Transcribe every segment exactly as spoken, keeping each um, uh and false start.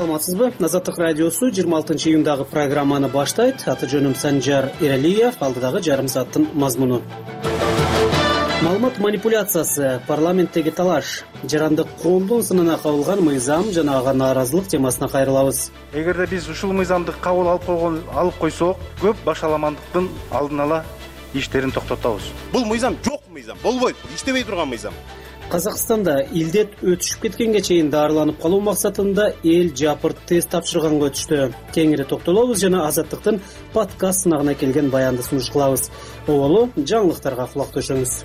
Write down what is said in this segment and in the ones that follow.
Саламатсызбы? Азаттык радиосу жыйырма алтынчы июндагы программаны баштайт. Аты жөнүм Санжар Эралиев, алдыдагы жарым сааттын мазмуну. Маалымат манипуляциясы, парламенттеги талаш, жарандык коомдун сынына кабылган мыйзам жана ага нааразылык темасына кайрылабыз. Эгерде биз ушул мыйзамды кабыл алып койгон алып койсок, көп башаламандыктын алдын ала иштерин токтотобуз. Бул мыйзам жок мыйзам, болбойт, иштебей турган мыйзам. Казакстанда илдет өтүшүп кеткенге чейин дарыланып калуу максатында эл жапырт тест тапшырганга өтүштү. Кеңири токтолобуз жана Азаттыктын подкаст сынагына келген баянды сунуш кылабыз. Оболу жаңылыктарга кулак төшөңүз.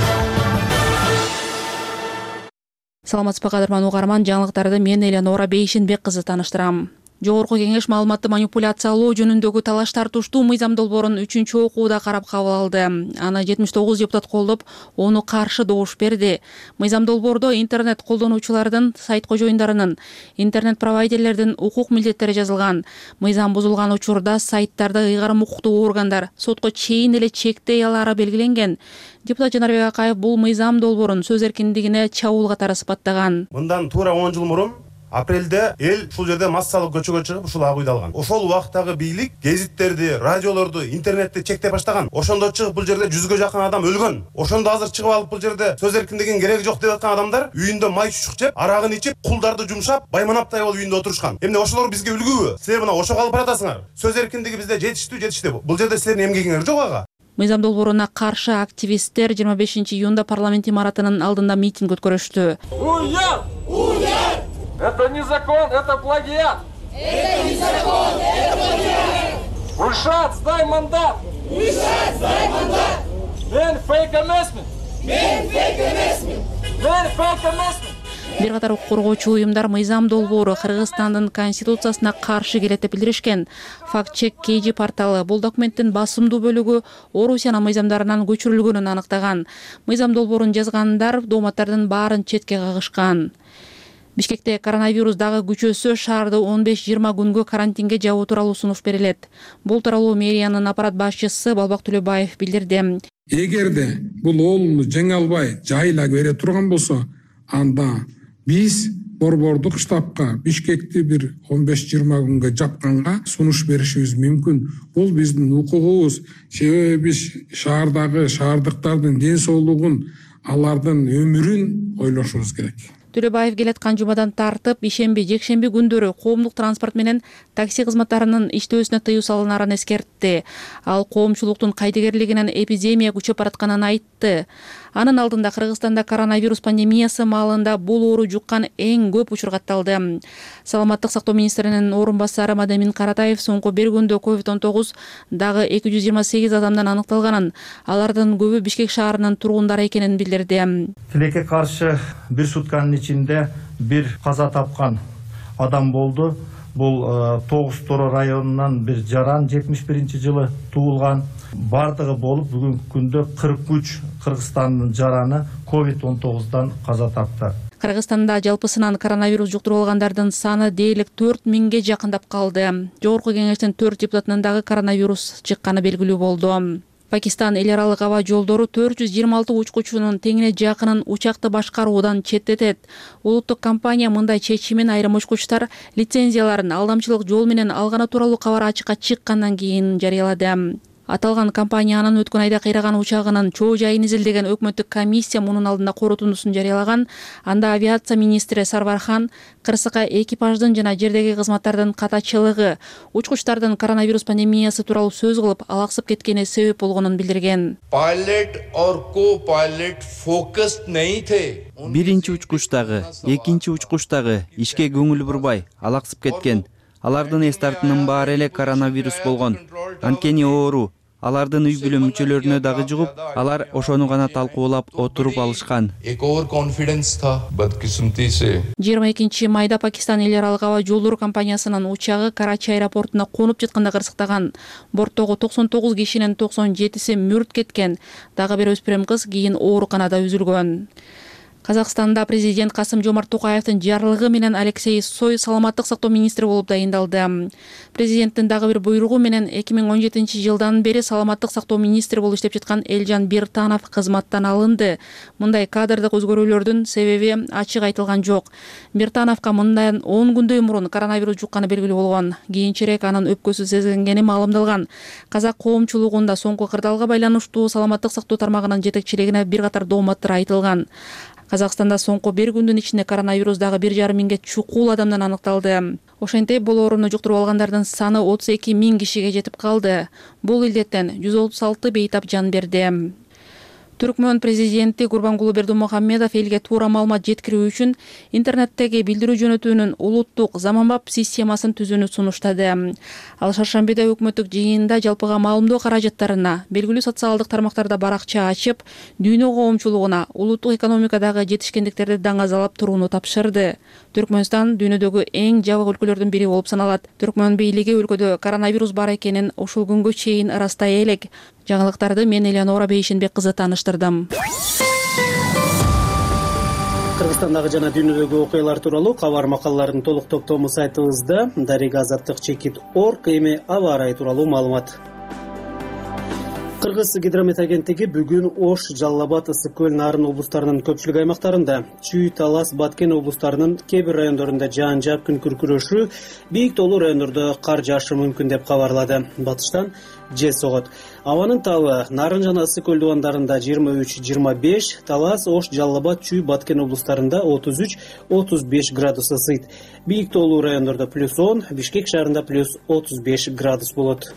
Саламатсызбы кадырман угарман, жаңылыктарды мен Элеонора Бейшенбек кызы тааныштырам. Жогорку кеңеш маалыматты манипуляциялоо жөнүндөгү талаш тартыштуу мыйзам долбоорун үчүнчү окууда карап кабыл алды. Аны жетимиш тогуз депутат колдоп, ону каршы добуш берди. Мыйзам долбоордо интернет колдонуучулардын, сайт кожоюндарынын, интернет провайдерлердин укук милдеттери жазылган. Мыйзам бузулган учурда сайттарды ыйгарым укуктуу органдар сотко чейин эле чектей алары белгиленген. Депутат Жанарбек Акаев бул мыйзам долбоорун сөз эркиндигине чабуул катары сыпаттаган. Мындан туура он жыл мурун апрелде эл ушул жерде массалык көчөгө чыгып ушул агуйду алган. Ошол убактагы бийлик гезиттерди, радиолорду, интернетти чектеп баштаган. Ошондо чыгып бул жерде жүзгө жакын адам өлгөн. Ошондо азыр чыгып алып бул жерде сөз эркиндигинин кереги жок деп аткан адамдар үйүндө май чучук жеп, арагын ичип, кулдарды жумшап, байманаптай болуп үйүндө отурушкан. Эмне ошолор бизге үлгүбү? Силер мына ошого алып баратасыңар. Сөз эркиндиги бизде жетиштүү, жетишти. Бул жерде силердин эмгегиңер жок ага. Мыйзам долбооруна каршы активисттер жыйырма бешинчи июнда парламент имаратынын алдында митинг өткөрүштү. Уер! Уер! Это не закон, это плагиат! Это не закон, это плагиат! Ульшат, сдай мандат! Ульшат, сдай мандат! Мен фейк эмесмин! Мен фейк эмесмин! Мен фейк эмесмин! Бир катар укук коргоочу уюмдар мыйзам долбоору Кыргызстандын конституциясына каршы келет деп билдиришкен. Факт-чек кей жи порталы бул документтин басымдуу бөлүгү Орусиянын мыйзамдарынан көчүрүлгөнүн аныктаган. Мыйзам долбоорун жазгандар дооматтардын баарын четке кагышкан. Бишкекте коронавирус дагы күчөсө, шаарды он беш жыйырма күнгө карантинге жабуу тууралуу сунуш берилет. Бул тууралуу мэриянын аппарат башчысы Балбак Төлөбаев билдирди. Эгерде бул оолуну жеңе албай жайла бере турган болсо, анда биз борбордук штабка Бишкекти бир он беш жыйырма күнгө жапканга сунуш беришибиз мүмкүн. Бул биздин укугубуз. Себеби биз шаардагы шаардыктардын ден соолугун, алардын өмүрүн ойлошубуз керек. Төлөбаев келаткан жумадан тартып, ишемби, жекшемби күндөрү коомдук транспорт менен такси кызматтарынын иштөөсүнө тыюу салынарын эскертти. Ал коомчулуктун кайдыгерлигинен эпидемия күчөп баратканын айтты. Анын алдында Кыргызстанда коронавирус пандемиясы маалында бул оору жуккан эң көп учур катталды. Саламаттык сактоо министринин орун басары Мадамин Каратаев соңку бир күндө ковид он тогуз дагы эки жүз жыйырма сегиз адамдан аныкталганын, алардын көбү Бишкек шаарынын тургундары экенин билдирди. Тилекке каршы бир сутканын ичинде бир каза тапкан адам болду. Бул Тогуз Торо районунан бир жаран жетимиш биринчи жылы туулган. Бардыгы болуп бүгүнкү күндө кырк үч Кыргызстандын жараны ковид он тогуздан каза тапты. Кыргызстанда жалпысынан коронавирус жуктуруп алгандардын саны дээрлик төрт миңге жакындап калды. Жогорку кеңештин төрт депутатынан дагы коронавирус чыкканы белгилүү болду. Пакистан эл аралык аба жолдору төрт жүз жыйырма алты учкучунун теңине жакынын учакты башкаруудан четтетет. Улуттук компания мындай чечимин айрым учкучтар лицензияларын алдамчылык жол менен алганы тууралуу кабар ачыкка чыккандан кийин жарыялады. Аталган компаниянын өткөн айда кыйраган учагынын чоо жайын изилдеген өкмөттүк комиссия мунун алдында корутундусун жарыялаган. Анда авиация министри Сарвархан кырсыкка экипаждын жана жердеги кызматтардын катачылыгы, учкучтардын коронавирус пандемиясы тууралуу сөз кылып, алаксып кеткени себеп болгонун билдирген. Pilot or co-pilot focused नहीं थे. Биринчи учкучтагы, экинчи учкучтагы ишке көңүл бурбай, алаксып кеткен. Алардын эс тартынын баары эле коронавирус болгон. Анткени оору алардын үй бүлө мүчөлөрүнө дагы жугуп, алар ошону гана талкуулап отуруп алышкан. жыйырма экинчи майда Пакистан эл аралык аба жолдору компаниясынын учагы Карачи аэропортуна конуп жатканда кырсыктаган. Борттогу токсон тогуз кишинин токсон жетиси мүрт кеткен. Дагы бир өспүрүм кыз кийин ооруканада үзүлгөн. Казакстанда президент Касым Жомарт Токаевдин жарлыгы менен Алексей Сой саламаттык сактоо министри болуп дайындалды. Президенттин дагы бир буйругу менен эки миң он жетинчи жылдан бери саламаттык сактоо министри болуп иштеп жаткан Элжан Биртанов кызматтан алынды. Мындай кадрдык өзгөрүүлөрдүн себеби ачык айтылган жок. Биртановго мындан он күндөй мурун коронавирус жукканы белгилүү болгон. Кийинчерээк анын өпкөсү сезилгени маалымдалган. Казак коомчулугунда соңку кырдаалга байланыштуу саламаттык сактоо тармагынын жетекчилигине бир катар дооматтар айтылган. Казакстанда соңку бир күндүн ичинде коронавирус дагы бир жарым миңге чукул адамдан аныкталды. Ошентип бул ооруну жуктуруп алгандардын саны отуз эки миң кишиге жетип калды. Бул илдеттен жүз отуз алты бейтап жан берди. Түркмөн президенти Гурбангулы Бердимухамедов элге туура маалымат жеткирүү үчүн интернеттеги билдирүү жөнөтүүнүн улуттук заманбап системасын түзүүнү сунуштады. Ал шаршембиде өкмөттүк жыйында жалпыга маалымдоо каражаттарына, белгилүү социалдык тармактарда баракча ачып, дүйнө коомчулугуна улуттук экономикадагы жетишкендиктерди даңазалап турууну тапшырды. Түркмөнстан дүйнөдөгү эң жабык өлкөлөрдүн бири болуп саналат. Түркмөн бийлиги өлкөдө коронавирус бар экенин ушул күнгө чейин ырастай элек. Жаңылыктарды мен Элеонора Бейшенбек кызы тааныштырдым. Кыргызстандагы жана дүйнөдөгү окуялар тууралуу кабар макалалардын толук топтому сайтыбызда Дарига Азаттык чекит точка орг. Эми аба ырайы тууралуу маалымат. Кыргыз гидромет агенттиги бүгүн Ош, Жалал Абад, Ысык көл, Нарын облустарынын көпчүлүк аймактарында, Чүй, Талас, Баткен облустарынын кээ бир райондорунда жаан-жаап күн күркүрөшү, бийик тоолуу райондордо кар жаашы мүмкүн деп кабарлады. Батыштан жел согот. Абанын табы Нарын жана Ысык көл дубандарында жыйырма үч жыйырма беш, Талас, Ош, Жалал Абад, Чүй, Баткен облустарында отуз үч отуз беш градус ысыйт. Бийик тоолуу райондордо плюс он, Бишкек шаарында плюс отуз беш градус болот.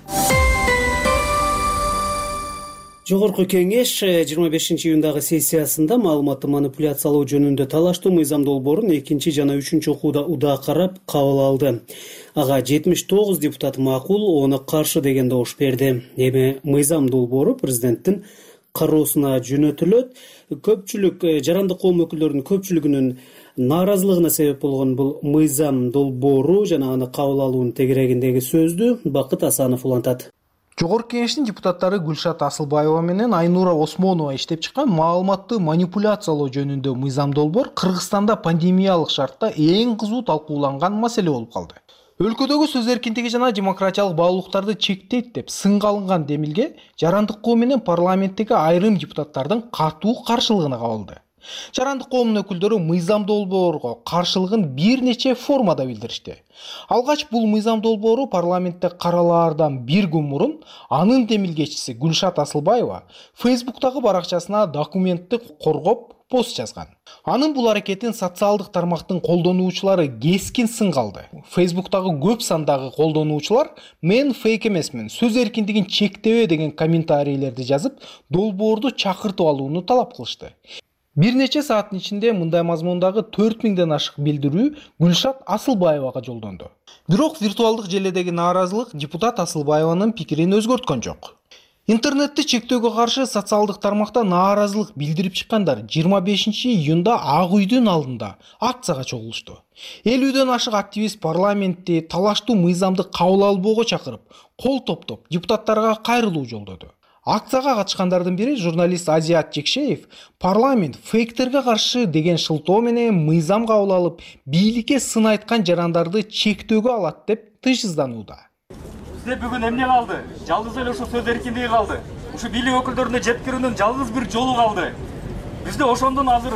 Жогорку кеңеш жыйырма бешинчи июндагы сессиясында маалыматты манипуляциялоо жөнүндө талаштуу мыйзам долбоорун экинчи жана үчүнчү окууда удаа карап кабыл алды. Ага жетимиш тогуз депутат макул, оны каршы деген добуш берди. Эми мыйзам долбоору президенттин кароосуна жөнөтүлөт. Көпчүлүк жарандык коом өкүлдөрүнүн көпчүлүгүнүн нааразылыгына себеп болгон бул мыйзам долбоору жана аны кабыл алуунун тегерегиндеги сөздү Бакыт Асанов улантат. Жогорку кеңештин депутаттары Гүлшат Асылбаева менен Айнура Осмонова иштеп чыккан маалыматты манипуляциялоо жөнүндө мыйзам долбоор Кыргызстанда пандемиялык шартта эң кызуу талкууланган маселе болуп калды. Өлкөдөгү сөз эркиндиги жана демократиялык баалуулуктарды чектейт деп сынга алынган демилге жарандык коом менен парламенттеги айрым депутаттардын катуу каршылыгына кабылды. Жарандык коомдун өкүлдөрү мыйзам долбоорго каршылыгын бир нече формада билдиришти. Алгач бул мыйзам долбоору парламентте каралаардан бир күн мурун анын демилгечиси Гүлшат Асылбаева Фейсбуктагы баракчасына документти коргоп пост жазган. Анын бул аракетин социалдык тармактын колдонуучулары кескин сынга алды. Фейсбуктагы көп сандагы колдонуучулар "Мен фейк эмесмин, сөз эркиндигин чектебе" деген комментарийлерди жазып, долбоорду чакыртып алууну талап кылышты. Бир нече сааттын ичинде мындай мазмундагы төрт миңден ашык билдирүү Гүлшат Асылбаевага жолдонду. Бирок виртуалдык желедеги нааразылык депутат Асылбаеванын пикирин өзгөрткөн жок. Интернетти чектөөгө каршы социалдык тармакта нааразылык билдирип чыккандар жыйырма бешинчи июнда Ак үйдүн алдында акцияга чогулушту. элүүдөн ашык активист парламентти талаштуу мыйзамды кабыл албоого чакырып, кол топтоп депутаттарга кайрылуу жолдоду. Акцияга катышкандардын бири журналист Азият Жекшеев парламент фейктерге каршы деген шылтоо менен мыйзам кабыл алып, бийликке сын айткан жарандарды чектөөгө алат деп тыйшызданууда. Бизде бүгүн эмне калды? Жалгыз эле ушу сөз эркиндиги калды. Ушу бийлик өкүлдөрүнө жеткирүүнүн жалгыз бир жолу калды. Бизде ошондон азыр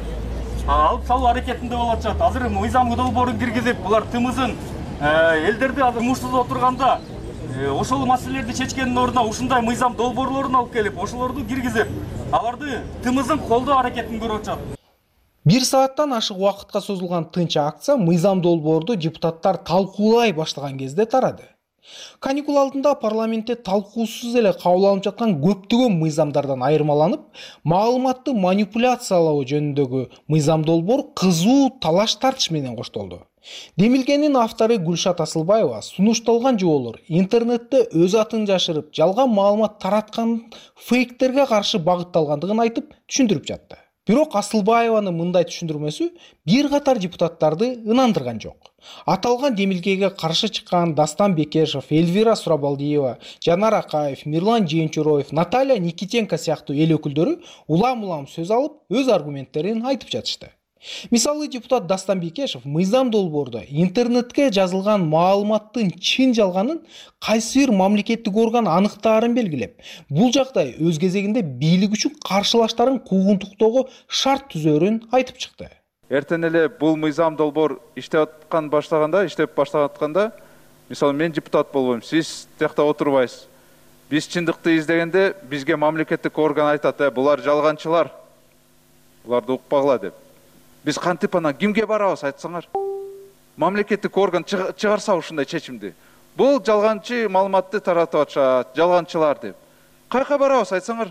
алып салуу аракетинде болуп атышат. Азыр мыйзам долбоорун киргизип, булар тымызын элдерди азыр мушсуз отурганда ошол маселелерди чечкендин ордуна ушундай мыйзам долбоорлорун алып келип, ошолорду киргизип, аларды тымызын колдоо аракетин көрүп атышат. Бир сааттан ашык убакытка созулган тынч акция мыйзам долбоорду депутаттар талкуулай баштаган кезде тарады. Каникул алдында парламентте талкуусуз эле кабыл алынып жаткан көптөгөн мыйзамдардан айырмаланып, маалыматты манипуляциялоо жөнүндөгү мыйзам долбоор кызуу талаш тартыш менен коштолду. Демилгенин автору Гүлшат Асылбаева сунушталган жоолор интернетте өз атын жашырып, жалган маалымат тараткан фейктерге каршы багытталгандыгын айтып түшүндүрүп жатты. Бирок Асылбаеванын мындай түшүндүрмөсү бир катар депутаттарды ынандырган жок. Аталган демилгеге каршы чыккан Дастан Бекешев, Эльвира Сурабалдиева, Жанар Акаев, Мирлан Жээнчуроев, Наталья Никитенко сыяктуу эл өкүлдөрү улам-улам сөз алып, өз аргументтерин айтып жатышты. Мисалы депутат Дастан Бекешев мыйзам долбоордо интернетке жазылган маалыматтын чын жалганын кайсы бир мамлекеттик орган аныктаарын белгилеп, бул жагдай өз кезегинде бийлик үчүн каршылаштарын куугунтуктоого шарт түзөөрүн айтып чыкты. Эртең эле бул мыйзам долбоор иштеп аткан баштаганда, иштеп баштатканда, мисалы мен депутат болбойм, сиз тиякта отурбайсыз. Биз чындыкты издегенде бизге мамлекеттик орган айтат, "Э, булар жалганчылар. Буларды укпагыла" деп. Biz кантип анан кимге барабыз айтсаңар? Мамлекеттик орган чыгарса ушундай чечимди. Бул жалганчы маалыматты таратып атышат, жалганчылар деп. Кайка барабыз айтсаңар?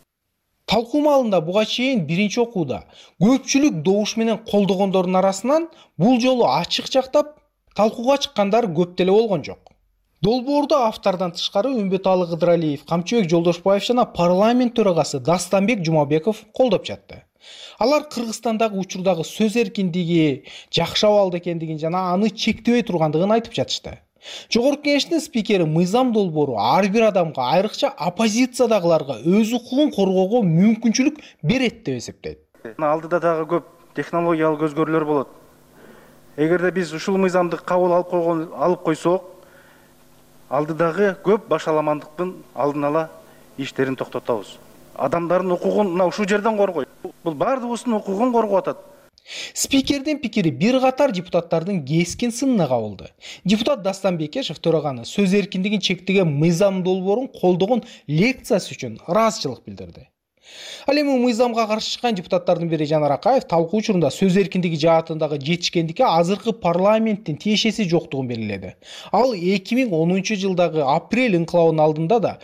Талкуу маалында буга чейин биринчи окууда көпчүлүк добуш менен колдогондордун арасынан бул жолу ачык жактап талкууга чыккандар көп деле болгон жок. Долбоорду автордон тышкары Үмбөталы Кыдыралиев, Камчыбек Жолдошбаев жана парламент төрагасы Дастанбек Жумабеков колдоп жатты. Алар Кыргызстандагы учурдагы сөз эркиндиги жакшы абалда экендигин жана аны чектебей тургандыгын айтып жатышты. Жогорку кеңештин спикери мыйзам долбоору ар бир адамга, айрыкча оппозициядагыларга өз укугун коргоого мүмкүнчүлүк берет деп эсептейт. Алдыда дагы көп технологиялык өзгөрүүлөр болот. Эгерде биз ушул мыйзамды кабыл алып койгон алып койсок, алдыдагы көп башаламандыктын алдын ала иштерин токтотобуз. Адамдардын укугун мына ушул жерден коргойт. Бул баардыгыбыздын укугун коргоп атат. Спикердин пикири бир катар депутаттардын кескин сынына кабылды. Депутат Дастан Бекешев төраганы сөз эркиндигин чектеген мыйзам долбоорун колдогон лекциясы үчүн ыраазычылык билдирди. Ал эми мыйзамга каршы чыккан депутаттардын бири Жанар Акаев талкуу учурунда сөз эркиндиги жаатындагы жетишкендикке азыркы парламенттин тиешеси жоктугун белгиледи. Ал эки миң онунчу жылдагы апрель инкылабынын алдында да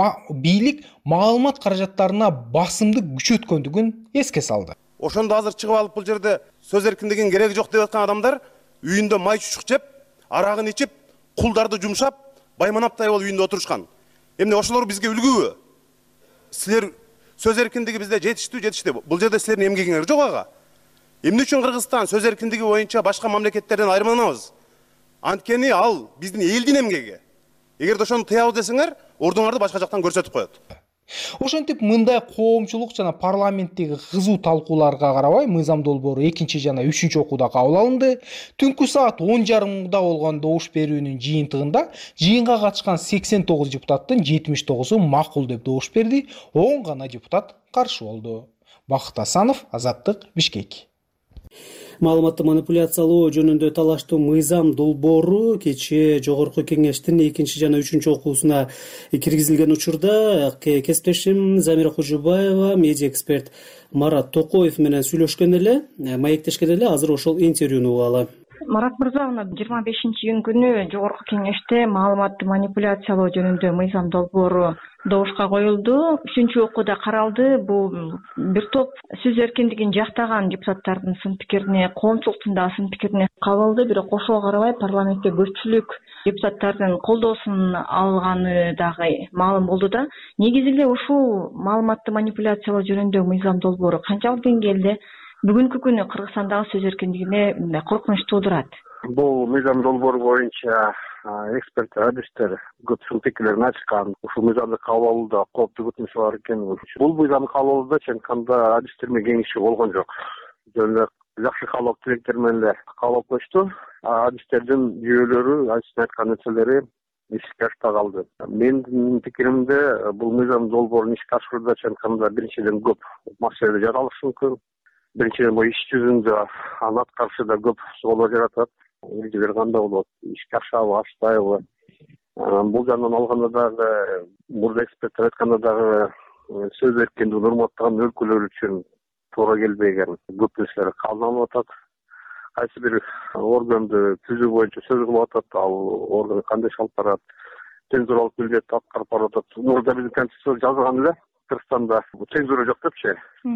бийлик маалымат каражаттарына басымды күчөткөндүгүн эске салды. Ошондо азыр чыгып алып бул жерде сөз эркиндигинин кереги жок деп аткан адамдар үйүндө май чучук жеп, арагын ичип, кулдарды жумшап, байманаптай болуп үйүндө отурушкан. Эмне ошолор бизге үлгүбү? Силер сөз эркиндиги бизде жетиштүү, жетиштүү. Бул жерде силердин эмгегиңер жок ага. Эмне үчүн Кыргызстан сөз эркиндиги боюнча башка мамлекеттерден айырмаланабыз? Анткени ал биздин элдин эмгеги. Эгерде ошону тыябыз десеңер, ордуңарды башка жактан көрсөтүп коет. Ошентип мындай коомчулук жана парламенттеги кызуу талкууларга карабай мыйзам долбоору экинчи жана үчүнчү окууда кабыл алынды. Түнкү саат он жарымда болгон добуш берүүнүн жыйынтыгында жыйынга катышкан сексен тогуз депутаттын жетимиш тогузу макул деп добуш берди, он гана депутат каршы болду. Бакыт Асанов, Азаттык, Бишкек. Маалыматты манипуляциялоо жөнүндө талаштуу мыйзам долбоору кечээ жогорку кеңештин экинчи жана үчүнчү окуусуна киргизилген учурда кесиптешим Замира Кожубаева, медиа эксперт Марат Токоев менен сүйлөшкөн эле, маектешкен эле. Азыр ошол интервьюну угалы. Марат мырза, жыйырма бешинчи июнь күнү жогорку кеңеште маалыматты манипуляциялоо жөнүндө мыйзам долбоору добушка коюлду. Үчүнчү окууда каралды. Бул бир топ сөз эркиндигин жактаган депутаттардын сын пикирине, коомчулуктун да сын пикирине кабылды. Бирок ошого карабай парламентте көпчүлүк депутаттардын колдоосун алганы дагы маалым болду да. Негизи эле ушул маалыматты манипуляциялоо жөнүндө мыйзам долбоору канчалык деңгээлде бүгүнкү күнү Кыргызстандагы сөз эркиндигине коркунуч туудурат? Бул мыйзам долбоору боюнча эксперттер, адистер көп сын пикирлерин ачкан. Ушул мыйзамды кабыл алууда кооптуу өтмүшү бар экен. Бул мыйзамды кабыл алууда чын айтканда адистер менен кеңешчи болгон жок. Жөн эле жакшы каалоо тилектер менен эле кабыл алып коюшту. Адистердин жүйөлөрү, адистер айткан нерселери ишке ашпай калды. Менин пикиримде бул мыйзам долбоорун ишке ашырууда чын айтканда биринчиден көп маселе жаралышы мүмкүн. Биринчиден бул иш жүзүндө аны аткарышында да көп суроолор жаратат. Эрежелер кандай болот, ишке ашабы, ашпайбы? Бул жагынан алганда дагы мурда эксперттер айтканда дагы сөз эркиндигин урматтаган өлкөлөр үчүн туура келбеген көп нерселер кабыл алынып атат. Кайсы бир органды түзүү боюнча сөз кылып атат, ал орган кандай иш алып барат, цензуралык милдетти аткарып баратат. Мурда биздин конституцияда жазылган эле, Кыргызстанда цензура жок депчи.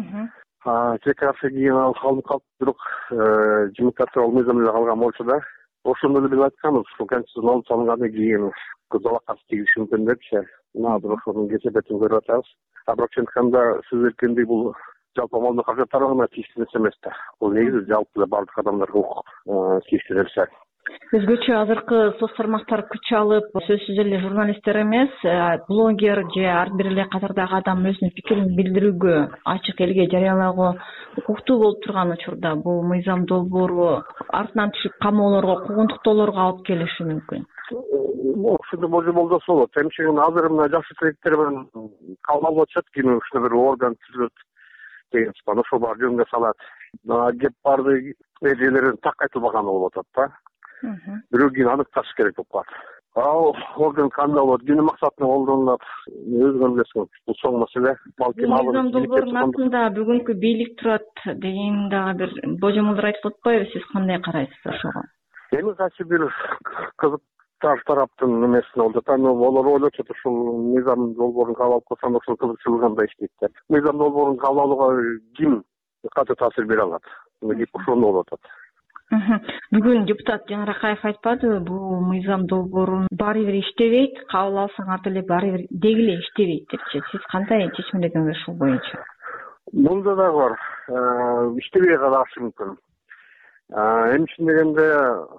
Тек каршы кийин ал калып калып, бирок жымыттар ал мыйзам эле калган болчу да. Ошондо эле биз айтканбыз, ушул конституцияны алып салынгандан кийин залакасы тийиши мүмкүн депчи. Мына бирок ошонун кесепетин көрүп атабыз. А бирок чын айтканда сөз эркиндиги бул жалпы малдын каражаттары гана тийиштүү нерсе эмес да. Бул негизи жалпы эле бардык адамдарга укук тийиштүү нерсе. Өзгөчө азыркы соц тармактар күч алып, сөзсүз эле журналисттер эмес, блогер же ар бир эле катардагы адам өзүнүн пикирин билдирүүгө, ачык элге жарыялагы укуктуу болуп турган учурда бул мыйзам долбоору артынан түшүп камоолорго, куугунтуктоолорго алып келиши мүмкүн. Ушундай болжол болот. Эмчегин азыр мына жакшы кредиттер менен кабыл алып атышат, кийин ушундай бир орган түзүлөт деген спан ошол баары жөнгө салат. Кеп барды эрежелерин так айтылбаган болуп атат да. Бирөө кийин аныкташ керек болуп калат. Ал орган кандай болот, эмне максатына колдонулат, өзүңөр билесиң, бул чоң маселе. Балким ал мыйзам долбоорунун артында бүгүнкү бийлик турат деген дагы бир божомолдор айтылып атпайбы? Сиз кандай карайсыз ошого? Эми кайсы бир кызыктар тараптын эмесине болуп атат. Олар ойлоп атат, ушул мыйзам долбоорун кабыл алып койсоң, ошол кызыкчылыгында иштейт да. Мыйзам долбоорун кабыл алууга ким катуу таасир бере алат? Деп ошондой болуп атат. Бүгүн депутат Жан Ракаев айтпадыбы, бул мыйзам долбоорун баары бир иштебейт, кабыл алсаңар деле баары бир деги эле иштебейт депчи. Сиз кандай чечимдедиңиз ушул боюнча? Мында да бар, иштебей калышы мүмкүн. Эми үчүн дегенде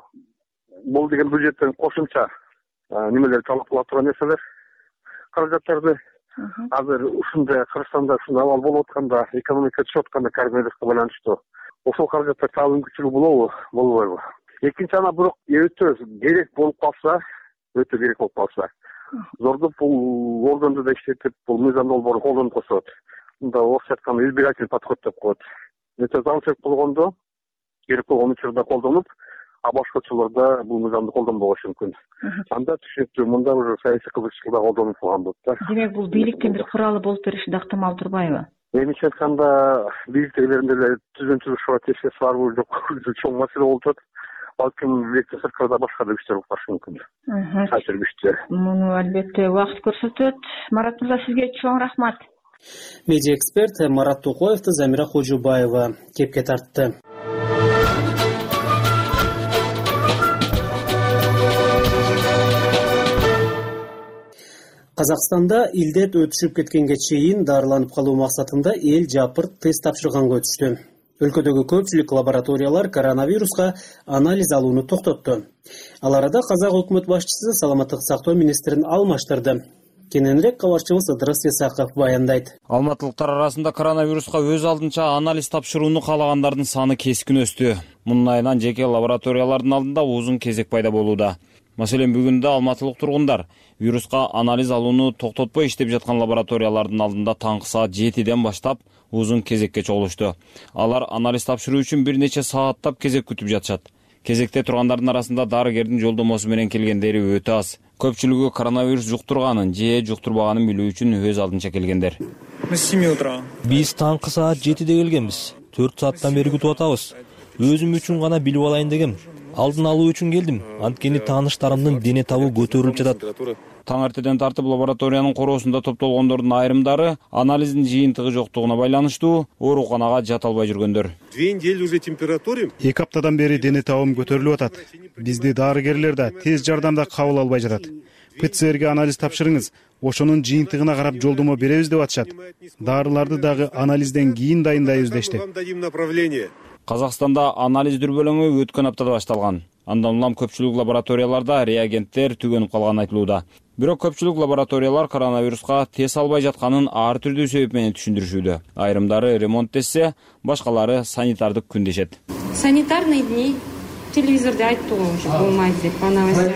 бул деген бюджеттен кошумча немелер талап кыла турган нерселер, каражаттарды азыр ушундай Кыргызстанда ушундай абал болуп атканда, экономика түшүп атканда коронавируска байланыштуу ошол каражаттар так мүмкүнчүлүгү болобу, болбойбу? Экинчи ана бирок өтө керек болуп калса, өтө керек болуп калса, зордуп бул органды да иштетип, бул мыйзам долбоорун колдонуп койсот. Мында орусча айтканда избирательный подход деп коет. Өтө заңчылык болгондо, керек болгон учурда колдонуп, а башкачыларда бул мыйзамды колдонбогушу мүмкүн. Анда түшүнүктүү, мында уже саясий кызыкчылыкта колдонуп калган болот да. Демек бул бийликтин бир куралы болуп бериши да ыктымал турбайбы? Менимче айтканда, бийликтегилердин деле түзөн түзүшүгө тескерisi барбы жок, чоң маселе болуп атат. Балким бийликте сырткарда башка да күчтөр болуп калышы мүмкүн. Кайсыр күчтөр. Муну албетте убакыт көрсөтөт. Марат мырза, сизге чоң рахмат. Медиа эксперт Марат Токоевди Замира Хожубаева кепке тартты. Казакстанда илдет өтүшүп кеткенге чейин дарыланып калуу максатында эл жапырт тест тапшырганга өтүштү. Өлкөдөгү көпчүлүк лабораториялар коронавируска анализ алууну токтотту. Ал арада Казак өкмөт башчысы саламаттык сактоо министрин алмаштырды. Кененирээк кабарчыбыз Ыдырыс Исаков баяндайт. Алматылыктар арасында коронавируска өз алдынча анализ тапшырууну каалагандардын саны кескин өстү. Мунун айынан жеке лабораториялардын алдында узун кезек пайда болууда. Маселен, бүгүндө алматылык тургундар вируска анализ алууну токтотпой иштеп жаткан лабораториялардын алдында таңкы саат жетиден баштап узун кезекке чогулушту. Алар анализ тапшыруу үчүн бир нече сааттап кезек күтүп жатышат. Кезекте тургандардын арасында дарыгердин жолдомосу менен келгендери өтө аз. Көпчүлүгү коронавирус жуктурганын же жуктурбаганын билүү үчүн өз алдынча келгендер. Биз таңкы саат жетиде келгенбиз. төрт сааттан бери күтүп атабыз. Өзүм үчүн гана билип алайын дегем. Алдын алуу үчүн келдим. Анткени тааныштарымдын дене табы көтөрүлүп жатат. Таң эртеден тартып лабораториянын короосунда топтолгондордун айрымдары анализдин жыйынтыгы жоктугуна байланыштуу ооруканага жата албай жүргөндөр. Эки аптадан бери дене табым көтөрүлүп атат. Бизди дарыгерлер да тез жардамда кабыл албай жатат. ПЦРге анализ тапшырыңыз, ошонун жыйынтыгына карап жолдомо беребиз деп атышат. Дарыларды дагы анализден кийин дайындайбыз дешти. Казакстанда анализ дүрбөлөңү өткөн аптада башталган. Андан улам көпчүлүк лабораторияларда реагенттер түгөнүп калганы айтылууда. Бирок көпчүлүк лабораториялар коронавируска тест албай жатканын ар түрдүү себеп менен түшүндүрүшүүдө. Айрымдары ремонт десе, башкалары санитардык күн дешет. Санитарный дни телевизордо айтты го уже болмайт деп, по новостям.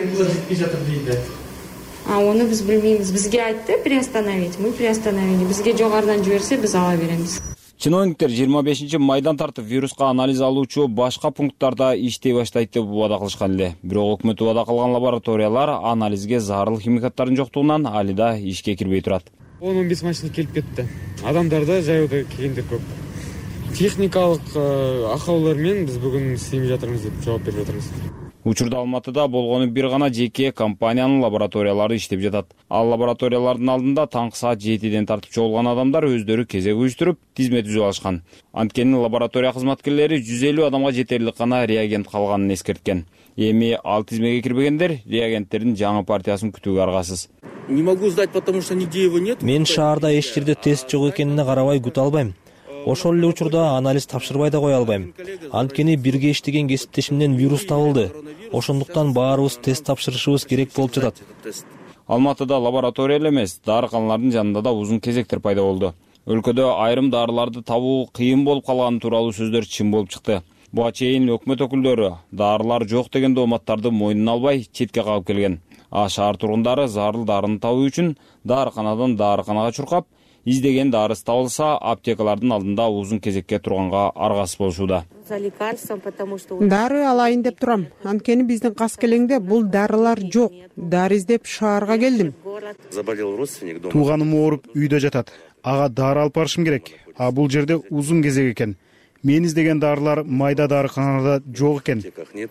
А оны биз билбейбиз. Бизге айтты приостановить, мы приостановили. Бизге жогорудан жиберсе биз ала беребиз. Чиновниктер жыйырма бешинчи майдан тартып вируска анализ алуучу башка пункттарда иштей баштайт деп убада кылышкан эле. Бирок өкмөт убада кылган лабораториялар анализге зарыл химикаттардын жоктугунан али да ишке кирбей турат. он он беш машина келип кетти. Адамдарда жайоодо келгендер көп. Техникалык акаулар менен биз бүгүн иштеп жатырбыз деп жооп берип жатырбыз. Учурда Алматыда болгону бир гана жеке компаниянын лабораториялары иштеп жатат. Ал лабораториялардын алдында таңкы саат жетиден тартып чогулган адамдар өздөрү кезек уюштуруп, тизме түзүп алышкан. Анткени лаборатория кызматкерлери жүз элүү адамга жетерлик гана реагент калганын эскерткен. Эми ал тизмеге кирбегендер реагенттердин жаңы партиясын күтүүгө аргасыз. Не могу сдать, потому что нигде его нет. Мен шаарда эч жерде тест жок экенине карабай күтө албайм. ошол эле учурда анализ тапшырбай да кое албайм. Анткени бирге иштеген кесиптешимден вирус табылды. Ошондуктан баарыбыз тест тапшырышыбыз керек болуп жатат. Алматыда лаборатория эле эмес, дарыканалардын жанында да узун кезектер пайда болду. Өлкөдө айрым дарыларды табуу кыйын болуп калганы тууралуу сөздөр чын болуп чыкты. Буга чейин өкмөт өкүлдөрү дарылар жок деген дооматтарды мойнуна албай четке кагып келген. А шаар тургундары зарыл дарыны табуу үчүн дарыканадан дарыканага чуркап, издеген дарысы табылса, аптекалардын алдында узун кезекке турганга аргасыз болушууда. Дары алайын деп турам. Анткени биздин кас келеңде бул дарылар жок. Дары издеп шаарга келдим. Тууганым ооруп үйдө жатат. Ага дары алып барышым керек. А бул жерде узун кезек экен. Мен издеген дарылар майда дарыканада жок экен.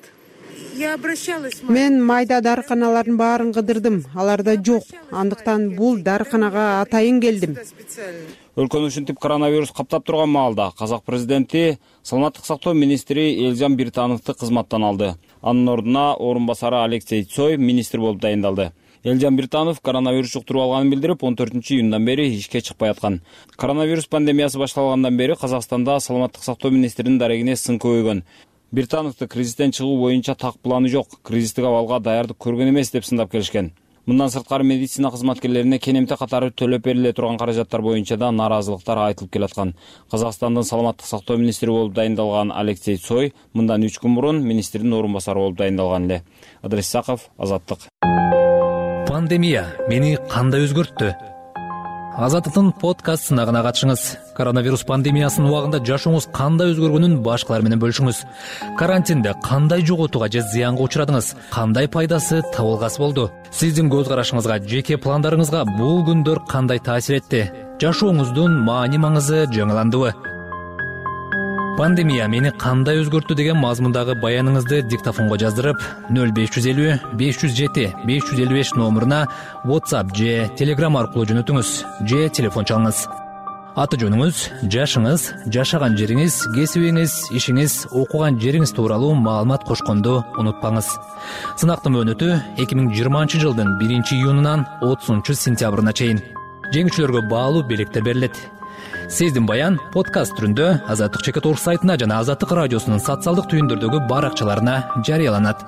Мен майда дарыканалардын баарын кыдырдым. Аларда жок. Андыктан бул дарыканага атайын келдим. Өлкөнү ушинтип коронавирус каптап турган маалда казак президенти саламаттык сактоо министри Элжан Биртановду кызматтан алды. Анын ордуна орун басары Алексей Цой министр болуп дайындалды. Элжан Биртанов коронавирус жуктуруп алганын билдирип, он төртүнчү июндан бери ишке чыкпай аткан. Коронавирус пандемиясы башталгандан бери Казакстанда саламаттык сактоо министринин дарегине сын көбөйгөн. Биртановду кризистен чыгуу боюнча так планы жок, кризистик абалга даярдык көргөн эмес деп сындап келишкен. Мындан сырткары медицина кызматкерлерине кенемте катары төлөп бериле турган каражаттар боюнча да наразылыктар айтылып келаткан. Казакстандын саламаттык сактоо министри болуп дайындалган Алексей Цой мындан үч күн мурун министрдин орун басары болуп дайындалган эле. Адрес Саков, Азаттык. Пандемия мени кандай өзгөрттү? Азаттыктын подкаст сынагына катышыңыз. Коронавирус пандемиясынын убагында жашооңуз кандай өзгөргөнүн башкалар менен бөлүшүңүз. Карантинде кандай жоготууга же зыянга учурадыңыз? Кандай пайдасы табылгасы болду? Сиздин көз карашыңызга, жеке пландарыңызга бул күндөр кандай таасир этти? Жашооңуздун маани маңызы жаңыландыбы? Пандемия мени кандай өзгөрттү деген мазмундагы баяныңызды диктофонго жаздырып, нөл беш жүз элүү беш жүз жети беш жүз элүү беш номуруна WhatsApp же Telegram аркылуу жөнөтүңүз же телефон чалыңыз. Аты жөнүңүз, жашыңыз, жашаган жериңиз, кесибиңиз, ишиңиз, окуган жериңиз тууралуу маалымат кошконду унутпаңыз. Сынактын мөөнөтү эки миң жыйырманчы жылдын биринчи июнунан отузунчу сентябрына чейин. Жеңүүчүлөргө баалуу белектер берилет. Сиздин баян подкаст түрүндө Азаттык чекит орг сайтына жана Азаттык радиосунун социалдык түйүндөрдөгү баракчаларына жарыяланат.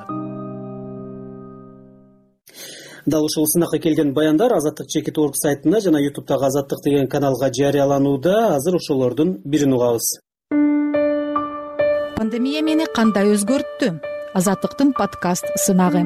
Дал ушул сынакка келген баяндар Азаттык чекит орг сайтына жана ютубтагы Азаттык деген каналга жарыяланууда. Азыр ошолордун бирин угабыз. Пандемия мени кандай өзгөрттү? Азаттыктын подкаст сынагы.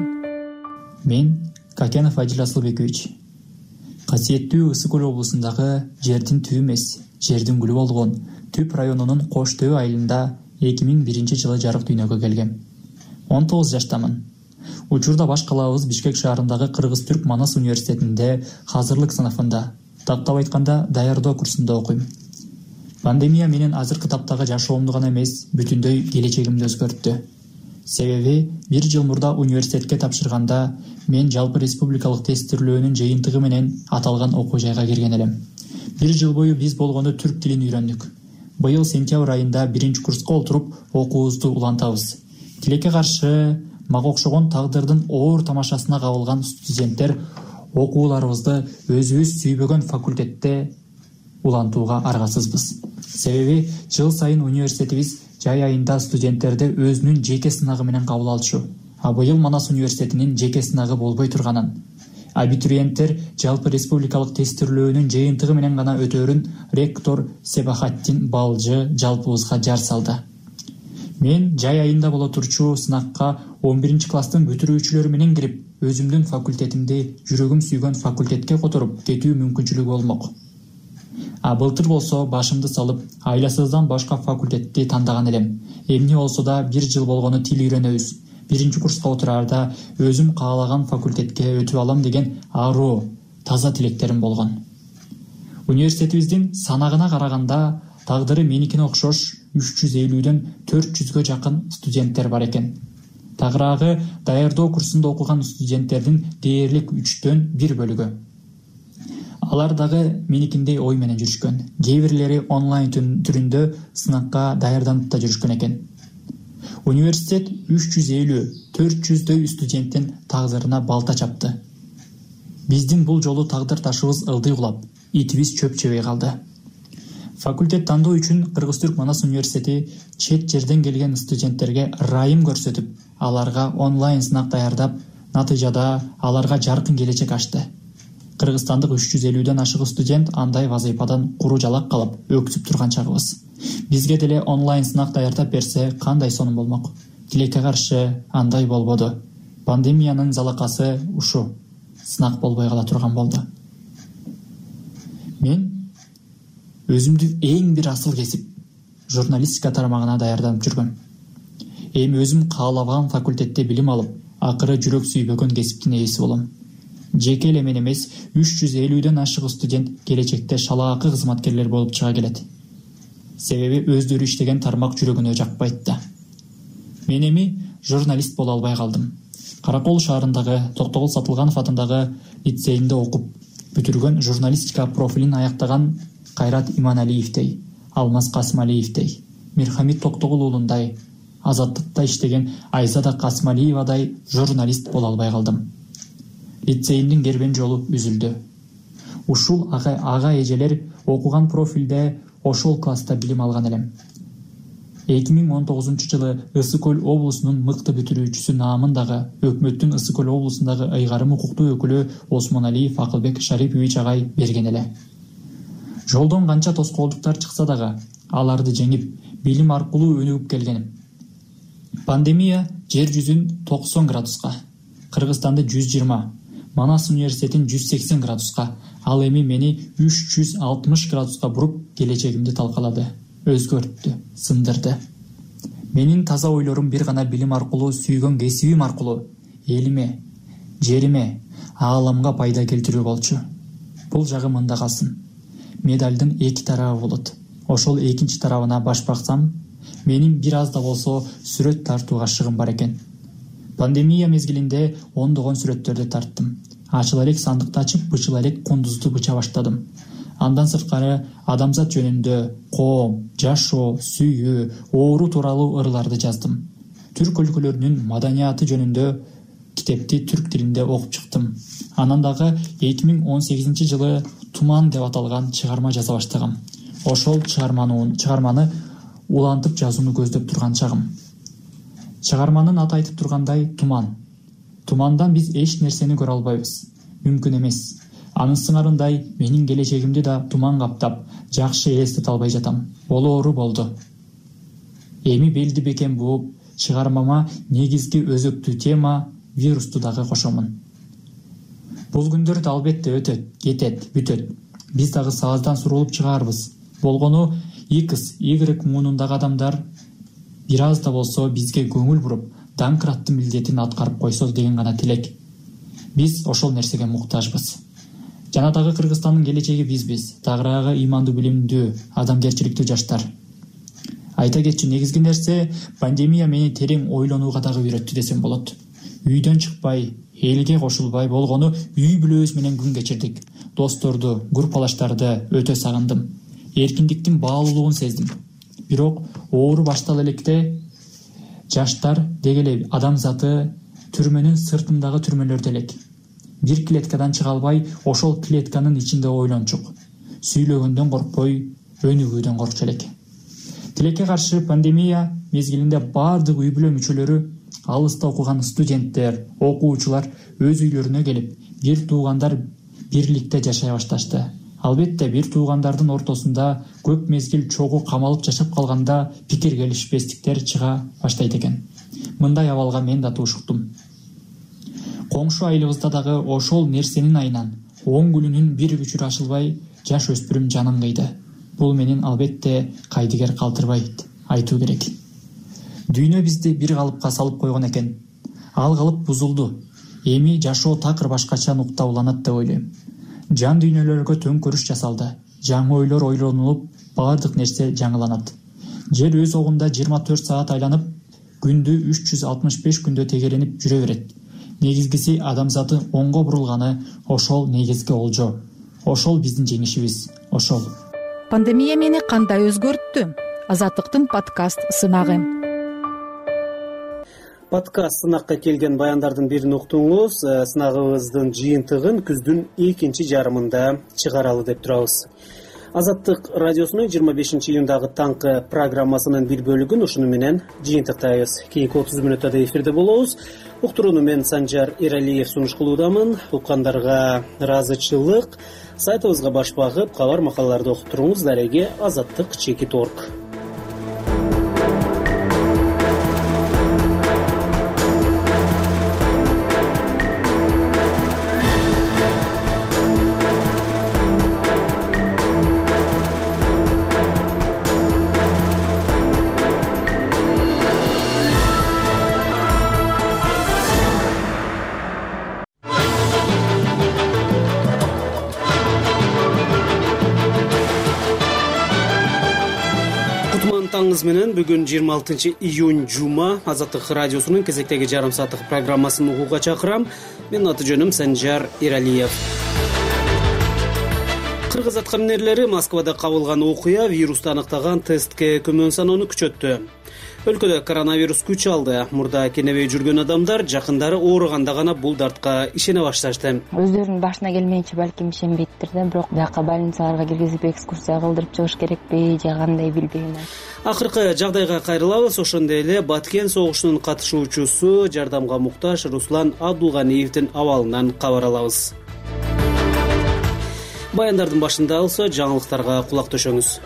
Мен Какенов Адил Асылбекович. Касиеттүү Ысык Көл облусундагы жердин түбү эмес, жердин гүлү болгон Түп районунун Кош Төө айылында эки миң биринчи жылы жарык дүйнөгө келгем. он тогуз жаштамын. Учурда баш калаабыз Бишкек шаарындагы Кыргыз-Түрк Манас университетинде казырлык сыныфында, тактап айтканда даярдоо курсунда окуйм. Пандемия менен азыркы таптагы жашоомду гана эмес, бүтүндөй келечегимди өзгөрттү. Себеби бир жыл мурда университетке тапшырганда мен жалпы республикалык тестирлөөнүн жыйынтыгы менен аталган окуу жайга кирген элем. Бир жыл бою биз болгону түрк тилин үйрөндүк. Быйыл сентябрь айында биринчи курска отуруп окуубузду улантабыз. Тилекке каршы мага окшогон тагдырдын оор тамашасына кабылган студенттер окууларыбызды өзүбүз сүйбөгөн факультетте улантууга аргасызбыз. Себеби жыл сайын университетибиз жай айында студенттерди өзүнүн жеке сынагы менен кабыл алчу. А быйыл Манас университетинин жеке сынагы болбой турганын, абитуриенттер жалпы республикалык тестирлөөнүн жыйынтыгы менен гана өтөөрүн ректор Себахаттин Балжы жалпыбызга жар салды. Мен жай айында боло турчу сынакка он биринчи класстын бүтүрүүчүлөрү менен кирип, өзүмдүн факультетимди жүрөгүм сүйгөн факультетке которуп кетүү мүмкүнчүлүгү болмок. А былтыр болсо башымды салып, айласыздан башка факультетти тандаган элем. Эмне болсо да бир жыл болгону тил үйрөнөбүз. Биринчи курска отураарда өзүм каалаган факультетке өтүп алам деген аруу, таза тилектерим болгон. Университетибиздин санагына караганда тагдыры меникине окшош үч жүз элүүдөн төрт жүзгө жакын студенттер бар экен. Тагыраагы даярдоо курсунда окуган студенттердин дээрлик үчтөн бир бөлүгү. Алар дагы меникиндей ой менен жүрүшкөн. Кээ бирлери онлайн түрүндө сынакка даярданып да жүрүшкөн экен. Университет үч жүз элүү төрт жүздөй студенттин тагдырына балта чапты. Биздин бул жолу тагдыр ташыбыз ылдый кулап, итибиз чөп жебей калды. Факультет тандоо үчүн Кыргыз-Түрк Манас университети чет жерден келген студенттерге ырайым көрсөтүп, аларга онлайн сынак даярдап, натыйжада аларга жаркын келечек ачты. Кыргызстандык үч жүз элүүдөн ашык студент андай вазыйфадан куру жалак калып, өксүп турган чагыбыз. Бизге деле онлайн сынак даярдап берсе, кандай сонун болмок? Тилекке каршы андай болбоду. Пандемиянын залакасы ушу. Сынак болбой кала турган болду. Мен өзүмдү эң бир асыл кесип журналистика тармагына даярданып жүргөм. Эми өзүм каалабаган факультетте билим алып, акыры жүрөк сүйбөгөн кесиптин ээси болом. Жеке эле мен эмес, үч жүз элүүдөн ашык студент келечекте шалаакы кызматкерлер болуп чыга келет. Себеби өздөрү иштеген тармак жүрөгүнө жакпайт да. Мен эми журналист боло албай калдым. Каракол шаарындагы Токтогул Сатылганов атындагы лицейинде окуп, бүтүргөн журналистика профилин аяктаган Кайрат Иманалиевдей, Алмаз Касымалиевдей, Мирхамит Токтогул уулундай, Азаттыкта иштеген Айзада Касымалиевадай журналист боло албай калдым. Лицейимдин кербен жолу үзүлдү. Ушул ага, ага эжелер окуган профилде ошол класста билим алган элем. эки миң он тогузунчу жылы Ысык Көл облусунун мыкты бүтүрүүчүсү наамындагы өкмөттүн Ысык Көл облусундагы ыйгарым укуктуу өкүлү Осмоналиев Акылбек Шарипович агай берген эле. Жолдон канча тоскоолдуктар чыкса дагы, аларды жеңип, билим аркылуу өнүгүп келгеним. Пандемия жер жүзүн токсон градуска, Кыргызстанды жүз жыйырма, Манас университетин жүз сексен градуска, ал эми мени үч жүз алтымыш градуска буруп келечегимди талкалады, өзгөрттү, сындырды. Менин таза ойлорум бир гана билим аркылуу, сүйгөн кесибим аркылуу элиме, жериме, ааламга пайда келтирүү болчу. Бул жагы мында калсын. Медалдын эки тарабы болот. Ошол экинчи тарабына баш баксам, менин бир аз да болсо сүрөт тартууга шыгым бар экен. Пандемия мезгилинде ондогон сүрөттөрдү тарттым. Ачыл элек сандыкты ачып, бычыл элек кундузду быча баштадым. Андан сырткары адамзат жөнүндө, коом, жашоо, сүйүү, оору тууралуу ырларды жаздым. Түрк өлкөлөрүнүн маданияты жөнүндө китепти түрк тилинде окуп чыктым. Анан дагы эки миң он сегизинчи жылы Туман деп аталган чыгарма жаза баштагам. Ошол чыгарманы чыгарманы улантып жазууну көздөп турган чагым. Чыгарманын аты айтып тургандай Туман. Тумандан биз эч нерсени көрө албайбыз. Мүмкүн эмес. Анын сыңарындай менин келечегимди да туман каптап, жакшы элестете албай жатам. Болоору болду. Эми белди бекен бууп, чыгармама негизги өзөктүү тема вирусту дагы кошомун. Бул күндөрдө албетте өтөт, кетет, бүтөт. Биз дагы сааздан сурулуп чыгаарбыз. Болгону X, Y муунундагы адамдар бир аз да болсо бизге көңүл буруп, данкыраттын милдетин аткарып койсо деген гана тилек. Биз ошол нерсеге муктажбыз. Жана дагы Кыргызстандын келечеги бизбиз. Дагыраагы ыймандуу, билимдүү, адамгерчиликтүү жаштар. Айта кетчү негизги нерсе, пандемия мени терең ойлонууга дагы үйрөттү десем болот. Үйдөн чыкпай, элге кошулбай болгону үй бүлөбүз менен күн кечирдик. Досторду, группалаштарды өтө сагындым. Эркиндиктин баалуулугун сездим. Бирок оору баштала электе жаштар дегеле адамзаты түрмөнүн сыртындагы түрмөлөрдө элек. Бир клеткадан чыга албай, ошол клетканын ичинде ойлончук. Сүйлөгөндөн коркпой, өнүгүүдөн коркчу элек. Тилекке каршы пандемия мезгилинде баардык үй бүлө мүчөлөрү, алыста окуган студенттер, окуучулар өз үйлөрүнө келип, бир туугандар бирликте жашай башташты. Албетте бир туугандардын ортосунда көп мезгил чогуу камалып жашап калганда пикир келишпестиктер чыга баштайт экен. Мындай абалга мен да туушуктум. Коңшу айылыбызда дагы ошол нерсенин айынан он күнүнүн бир бүчүрү ачылбай жаш өспүрүм жанын кыйды. Бул менин албетте кайдыгер калтырбайт, айтуу керек. Дүйнө бизди бир калыпка салып койгон экен. Ал калып бузулду. Эми жашоо такыр башкача нукта уланат деп ойлойм. Жан дүйнөлөргө төңкөрүш жасалды. Жаңы ойлор ойлонулуп, баардык нерсе жаңыланат. Жер өз огунда жыйырма төрт саат айланып, күндү үч жүз алтымыш беш күндө тегеренип жүрө берет. Негизгиси адамзаты оңго бурулганы ошол негизги олжо. Ошол биздин жеңишибиз, ошол. Пандемия мени кандай өзгөрттү? Азаттыктын подкаст сынагы. Подкаст сынакка келген баяндардын бирин уктуңуз. Сынагыбыздын жыйынтыгын күздүн экинчи жарымында чыгаралы деп турабыз. Азаттык радиосунун жыйырма бешинчи июндагы таңкы программасынын бир бөлүгүн ушуну менен жыйынтыктайбыз. Кийинки отуз мүнөттө эфирде болобуз. Уктурууну мен Санжар Эралиев сунуш кылуудамын. Уккандарга ыраазычылык. Сайтыбызга баш багып, кабар макалаларды окуп туруңуз. Дареге азаттык чекит точка орг. Таңыз менен бүгүн жыйырма алтынчы июнь жума Азаттык радиосунун кезектеги жарым сааттык программасын угууга чакырам. Мен аты жөнүм Санжар Эралиев. Кыргыз аткаминерлери Москвада кабылган окуя вирусту аныктаган тестке көмөн саноону күчөттү. Өлкөдө коронавирус күч алды. Мурда кенебей жүргөн адамдар жакындары ооруганда гана бул дартка ишене башташты. Өздөрүнүн башына келмейинче балким ишенбейттир да, бирок бияка больницаларга киргизип экскурсия кылдырып чыгыш керекпи же кандай билбейм. Акыркы жагдайга кайрылабыз. Ошондой эле Баткен согушунун катышуучусу, жардамга муктаж Руслан Абдулганиевдин абалынан кабар алабыз. Баяндардын башында алса жаңылыктарга кулак төшөңүз.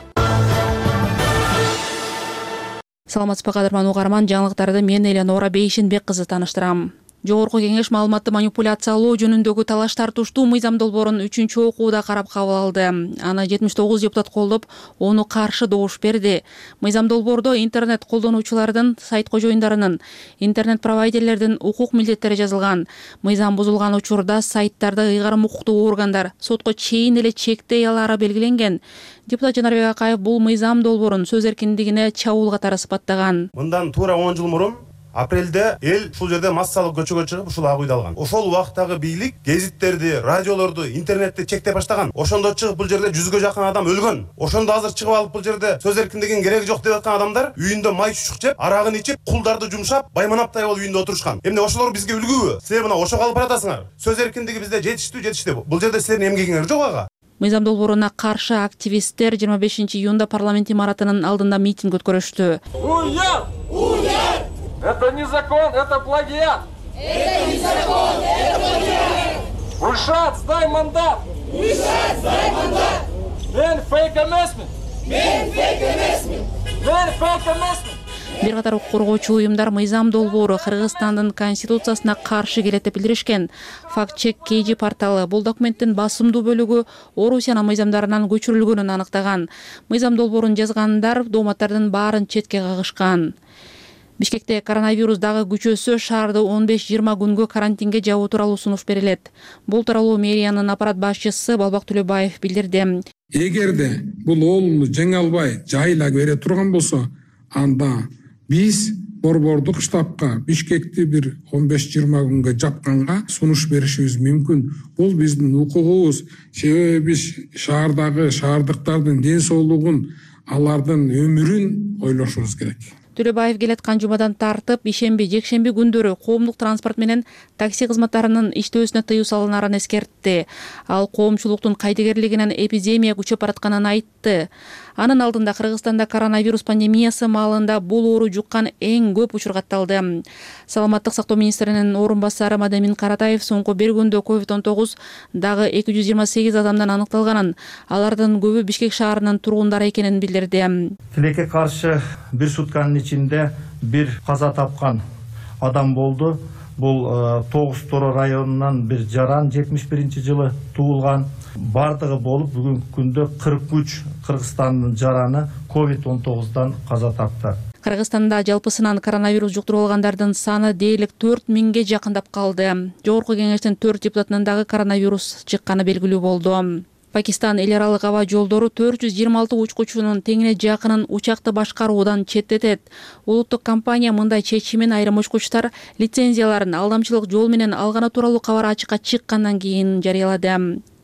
Саламатсызбы кадырман угарман, жаңылыктарды мен Эленора Бейшенбек кызы тааныштырам. Жогорку кеңеш маалыматты манипуляциялоо жөнүндөгү талаш тартыштуу мыйзам долбоорун үчүнчү окууда карап кабыл алды. Аны жетимиш тогуз депутат колдоп, ону каршы добуш берди. Мыйзам долбоордо интернет колдонуучулардын, сайт кожоюндарынын, интернет провайдерлердин укук милдеттери жазылган. Мыйзам бузулган учурда сайттарды ыйгарым укуктуу органдар сотко чейин эле чектей алары белгиленген. Депутат Жанарбек Акаев бул мыйзам долбоорун сөз эркиндигине чабуул катары сыпаттаган. Мындан туура он жыл мурун апрелде эл ушул жерде массалык көчөгө чыгып ушул агуйду алган. Ошол убактагы бийлик гезиттерди, радиолорду, интернетти чектеп баштаган. Ошондо чыгып бул жерде жүзгө жакын адам өлгөн. Ошондо азыр чыгып алып бул жерде сөз эркиндигинин кереги жок деп аткан адамдар үйүндө май чучук жеп, арагын ичип, кулдарды жумшап, байманаптай болуп үйүндө отурушкан. Эмне ошолор бизге үлгүбү? Силер мына ошого алып баратасыңар. Сөз эркиндиги бизде жетиштүү, жетишти. Бул жерде силердин эмгегиңер жок ага. Мыйзам долбооруна каршы активисттер жыйырма бешинчи июнда парламент имаратынын алдында митинг өткөрүштү. Уер! Уер! Это не закон, это плагиат! Это не закон, это плагиат! Ульшат, сдай мандат! Ульшат, сдай мандат! Мен фейк эмесмин! Мен фейк эмесмин! Мен фейк эмесмин! Бир катар укук коргоочу уюмдар мыйзам долбоору Кыргызстандын конституциясына каршы келет деп билдиришкен. Факт-чек кей жи порталы бул документтин басымдуу бөлүгү Орусиянын мыйзамдарынан көчүрүлгөнүн аныктаган. Мыйзам долбоорун жазгандар дооматтардын баарын четке кагышкан. Бишкекте коронавирус дагы күчөсө, шаарды он беш жыйырма күнгө карантинге жабуу тууралуу сунуш берилет. Бул тууралуу мэриянын аппарат башчысы Балбак Төлөбаев билдирди. Эгерде бул оолуну жеңе албай жайла бере турган болсо, анда биз борбордук штабка Бишкекти бир он беш жыйырма күнгө жапканга сунуш беришибиз мүмкүн. Бул биздин укугубуз. Себеби биз шаардагы шаардыктардын ден соолугун, алардын өмүрүн ойлошубуз керек. Төлөбаев келаткан жумадан тартып, ишемби, жекшемби күндөрү коомдук транспорт менен такси кызматтарынын иштөөсүнө тыюу салынарын эскертти. Ал коомчулуктун кайдыгерлигинен эпидемия күчөп баратканын айтты. Анын алдында Кыргызстанда коронавирус пандемиясы маалында бул оору жуккан эң көп учур катталды. Саламаттык сактоо министринин орун басары Мадамин Каратаев соңку бир күндө ковид он тогуз дагы эки жүз жыйырма сегиз адамдан аныкталганын, алардын көбү Бишкек шаарынын тургундары экенин билдирди. Тилекке каршы бир сутканын ичинде бир каза тапкан адам болду. Бул тогуз Торо районунан бир жаран жетимиш биринчи жылы туулган. Бардыгы болуп бүгүнкү күндө кырк үч Кыргызстандын жараны ковид он тогуздан каза тапты. Кыргызстанда жалпысынан коронавирус жуктуруп алгандардын саны дээрлик төрт миңге жакындап калды. Жогорку кеңештин төрт депутатынан дагы коронавирус чыкканы белгилүү болду. Пакистан эл аралык аба жолдору төрт жүз жыйырма алты учкучунун теңине жакынын учакты башкаруудан четтетет. Улуттук компания мындай чечимин айрым учкучтар лицензияларын алдамчылык жол менен алганы тууралуу кабар ачыкка чыккандан кийин жарыялады.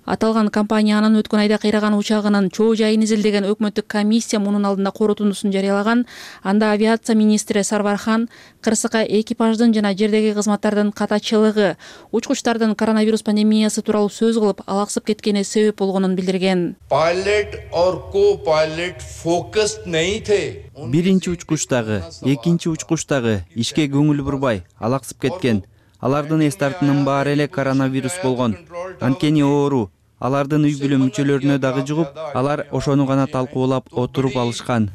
Аталган компаниянын өткөн айда кыйраган учагынын чоо жайын изилдеген өкмөттүк комиссия мунун алдында корутундусун жарыялаган. Анда авиация министри Сарвархан кырсыкка экипаждын жана жердеги кызматтардын катачылыгы, учкучтардын коронавирус пандемиясы тууралуу сөз кылып, алаксып кеткени себеп болгонун билдирген. Pilot और co-pilot focused नहीं थे. Биринчи учкучтагы, экинчи учкучтагы ишке көңүл бурбай, алаксып кеткен. Алардын эс тартынын баары эле коронавирус болгон. Анткени оору алардын үй бүлө мүчөлөрүнө дагы жугуп, алар ошону гана талкуулап отуруп алышкан.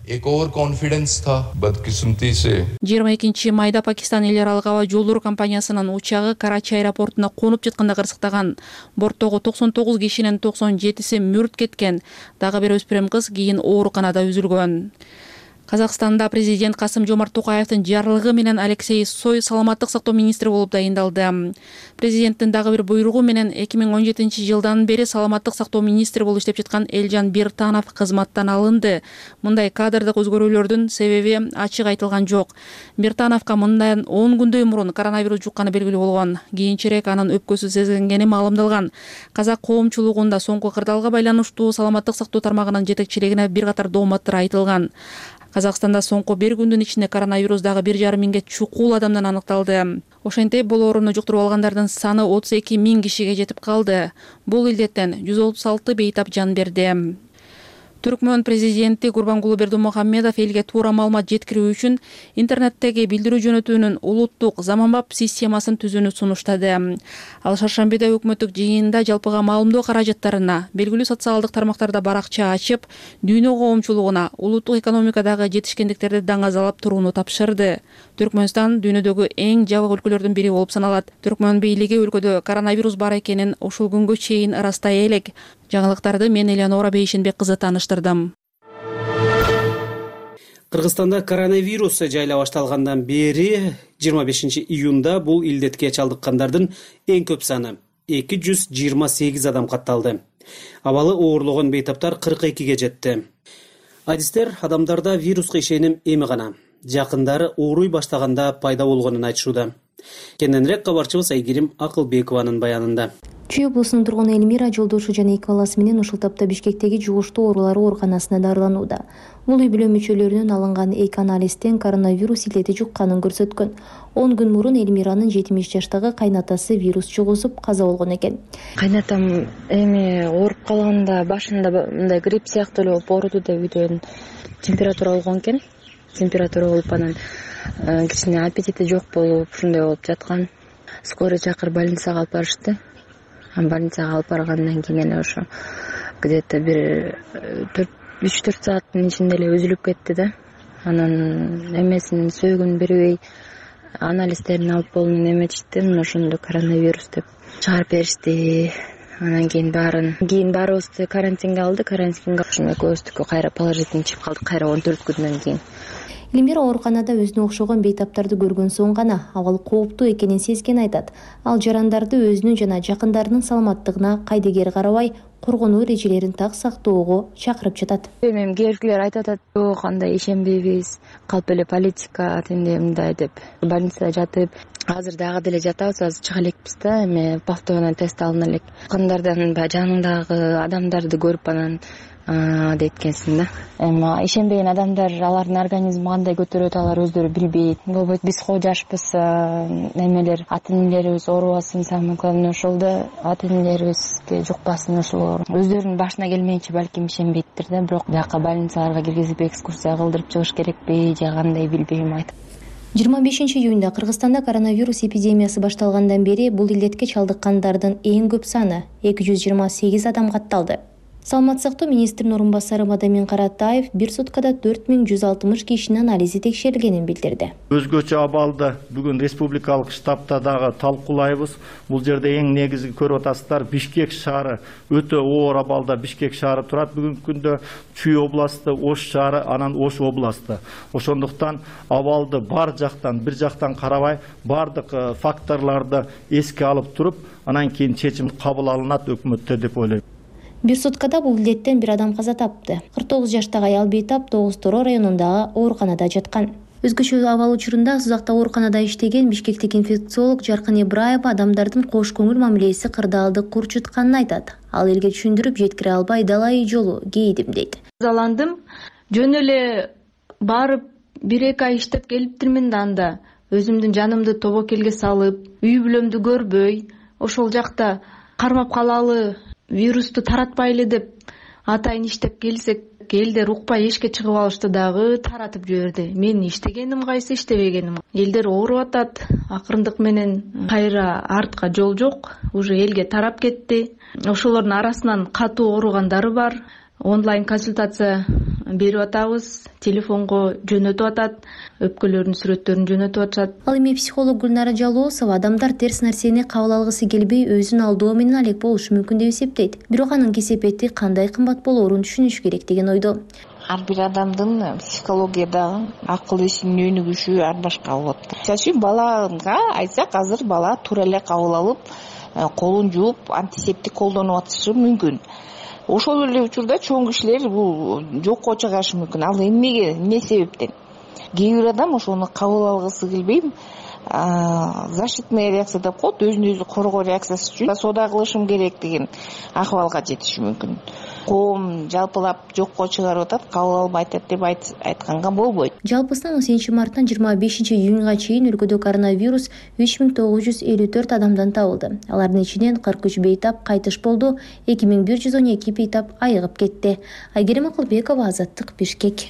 жыйырма экинчи майда Пакистан эл аралык аба жолдору компаниясынын учагы Карачи аэропортуна конуп жатканда кырсыктаган. Борттогу токсон тогуз кишинин токсон жетиси мүрт кеткен. Дагы бир өспүрүм кыз кийин ооруканада үзүлгөн. Казакстанда президент Касым-Жомарт Токаевдин жарлыгы менен Алексей Сой саламаттык сактоо министри болуп дайындалды. Президенттин дагы бир буйругу менен эки миң он жетинчи жылдан бери саламаттык сактоо министри болуп иштеп жаткан Элжан Биртанов кызматтан алынды. Мындай кадрдык өзгөрүүлөрдүн себеби ачык айтылган жок. Биртановго мындан он күндөй мурун коронавирус жукканы белгилүү болгон. Кийинчерээк анын өпкөсү сезилгени маалымдалган. Казак коомчулугунда соңку кырдаалга байланыштуу саламаттык сактоо тармагынын жетекчилигине бир катар дооматтар айтылган. Казакстанда соңку бир күндүн ичинде коронавирус дагы бир жарым миңге чукул адамдан аныкталды. Ошентип бул ооруну жуктуруп алгандардын саны отуз эки миң кишиге жетип калды. Бул илдеттен жүз отуз алты бейтап жан берди. Түркмөн президенти Гурбангулы Бердымухамедов элге туура маалымат жеткирүү үчүн интернеттеги билдирүү жөнөтүүнүн улуттук заманбап системасын түзүүнү сунуштады. Ал шаршембиде өкмөттүк жыйында жалпыга маалымдоо каражаттарына, белгилүү социалдык тармактарда баракча ачып, дүйнө коомчулугуна улуттук экономикадагы жетишкендиктерди даңазалап турууну тапшырды. Түркмөнстан дүйнөдөгү эң жабык өлкөлөрдүн бири болуп саналат. Түркмөн бийлиги өлкөдө коронавирус бар экенин ушул күнгө чейин ырастай элек. Жаңылыктарды мен Элеонора Бейшенбек кызы тааныштырдым. Кыргызстанда коронавирус жайла башталгандан бери жыйырма бешинчи июнда бул илдетке чалдыккандардын эң көп саны эки жүз жыйырма сегиз адам катталды. Абалы оорлогон бейтаптар кырк экиге жетти. Адистер адамдарда вируска ишеним эми гана, жакындары ооруй баштаганда пайда болгонун айтышууда. Кененирээк кабарчыбыз Айгерим Акылбекованын баянында. Чүй облусунун тургуну Элмира жолдошу жана эки баласы менен ушул тапта Бишкектеги жугуштуу оорулар ооруканасына дарыланууда. Бул үй бүлө мүчөлөрүнөн алынган эки анализден коронавирус илдети жукканын көрсөткөн. он күн мурун Элмиранын жетимиш жаштагы кайнатасы вирус жугузуп каза болгон экен. Кайнатам эми ооруп калганда башында мындай грипп сыяктуу эле болуп ооруду деп үйдөн температура болгон экен. Температура болуп анан кичине аппетити жок болуп ушундай болуп жаткан. Скорый чакырып больницага алып барышты. Больницага алып баргандан кийин эле ошо где-то бир үч төрт сааттын ичинде эле үзүлүп кетти да. Анан эмесин сөөгүн бербей анализдерин алып болуп эметишти. Ошондо коронавирус деп чыгарып беришти. Анан кийин баарын кийин баарыбызды карантинге алды. Карантинге экөөбүздүкү кайра положительный чыгып калдык кайра он төрт күндөн кийин. Элмира ооруканада өзүнө окшогон бейтаптарды көргөн соң гана абал кооптуу экенин сезген айтат. Ал жарандарды өзүнүн жана жакындарынын саламаттыгына кайдыгер карабай коргонуу эрежелерин так сактоого чакырып жатат. Эми кээбиркилер айтып атат, жок андай ишенбейбиз, калп эле политика тиндей мындай деп. Больницада жатып, азыр дагы деле жатабыз, азыр чыга элекпиз да, эми повторно тест алына элек. Кандай жаныңдагы адамдарды көрүп анан дейткенсиң да. Эми ишенбеген адамдар алардын организми кандай көтөрөт, алар өздөрү билбейт. Болбойт биз кожашпыз, эмелер ата энелерибиз оорубасын, самый главный ошол да, ата энелерибизге жукпасын ошол. Өздөрүнүн башына келмейинче балким ишенбейттир да, бирок бияка больницаларга киргизип экскурсия кылдырып чыгыш керекпи же кандай билбейм айтып. жыйырма бешинчи июнда Кыргызстанда коронавирус эпидемиясы башталгандан бери бул илдетке чалдыккандардын эң көп саны эки жүз жыйырма сегиз адам катталды. Саламаттык сактоо министринин орун басары Мадамин Каратаев бир суткада төрт миң жүз алтымыш кишинин анализи текшерилгенин билдирди. Өзгөчө абалды бүгүн республикалык штабта дагы талкуулайбыз. Бул жерде эң негизги көрүп атасыздар, Бишкек шаары өтө оор абалда Бишкек шаары турат бүгүнкү күндө. Чүй областы, Ош шаары, анан Ош областы. Ошондуктан абалды бар жактан, бир жактан карабай, бардык факторлорду эске алып туруп, анан кийин чечим кабыл алынат өкмөттө деп ойлойм. Бир суткада бул илдеттен бир адам каза тапты. кырк тогуз жаштагы аял бейтап тогуз Торо районундагы ооруканада жаткан. Өзгөчө абал учурунда Сузакта ооруканада иштеген бишкектик инфекциолог Жаркын Ибраева адамдардын кош көңүл мамилеси кырдаалды курчутканын айтат. ал элге түшүндүрүп жеткире албай далай жолу кейдим дейт. Заландым, жөн эле барып бир эки ай иштеп келиптирмин да анда өзүмдүн жанымды тобокелге салып, үй бүлөмдү көрбөй, ошол жакта кармап калалы, вирусту таратпайлы деп атайын иштеп келсек, элдер укпай эшикке чыгып алышты дагы таратып жиберди. Мен иштегеним кайсы, иштебегеним. Элдер ооруп атат, акырындык менен кайра артка жол жок, уже элге тарап кетти. Ошолордун арасынан катуу ооругандары бар. Онлайн консультация берип атабыз, телефонго жөнөтүп атат, өпкөлөрдүн сүрөттөрүн жөнөтүп атышат. Ал эми психолог Гүлнара Жалоосова адамдар терс нерсени кабыл алгысы келбей өзүн алдоо менен алек болушу мүмкүн деп эсептейт. Бирок анын кесепети кандай кымбат болоорун түшүнүш керек деген ойдо. Ар бир адамдын психологиядагы акыл эсинин өнүгүшү ар башка болот. Мисалы үчүн балага айтсак, азыр бала туура эле кабыл алып, колун жууп, антисептик колдонуп атышы мүмкүн. Ошол эле учурда чоң кишилер бул жокко чыгашы мүмкүн. Ал эмнеге, эмне себептен? Кээ бир адам ошону кабыл алгысы келбей, защитная реакция деп коет, өзүн өзү коргоо реакциясы үчүн сода кылышым керек деген акыбалга жетиши мүмкүн. Коом жалпылап жокко чыгарып атат, кабыл албай атат деп айтканга болбойт. Жалпысынан он сегизинчи марттан жыйырма бешинчи июнга чейин өлкөдө коронавирус үч миң тогуз жүз элүү төрт адамдан табылды. Алардын ичинен кырк үч бейтап кайтыш болду, эки миң бир жүз он эки бейтап айыгып кетти. Айгерим Акылбекова, Азаттык, Бишкек.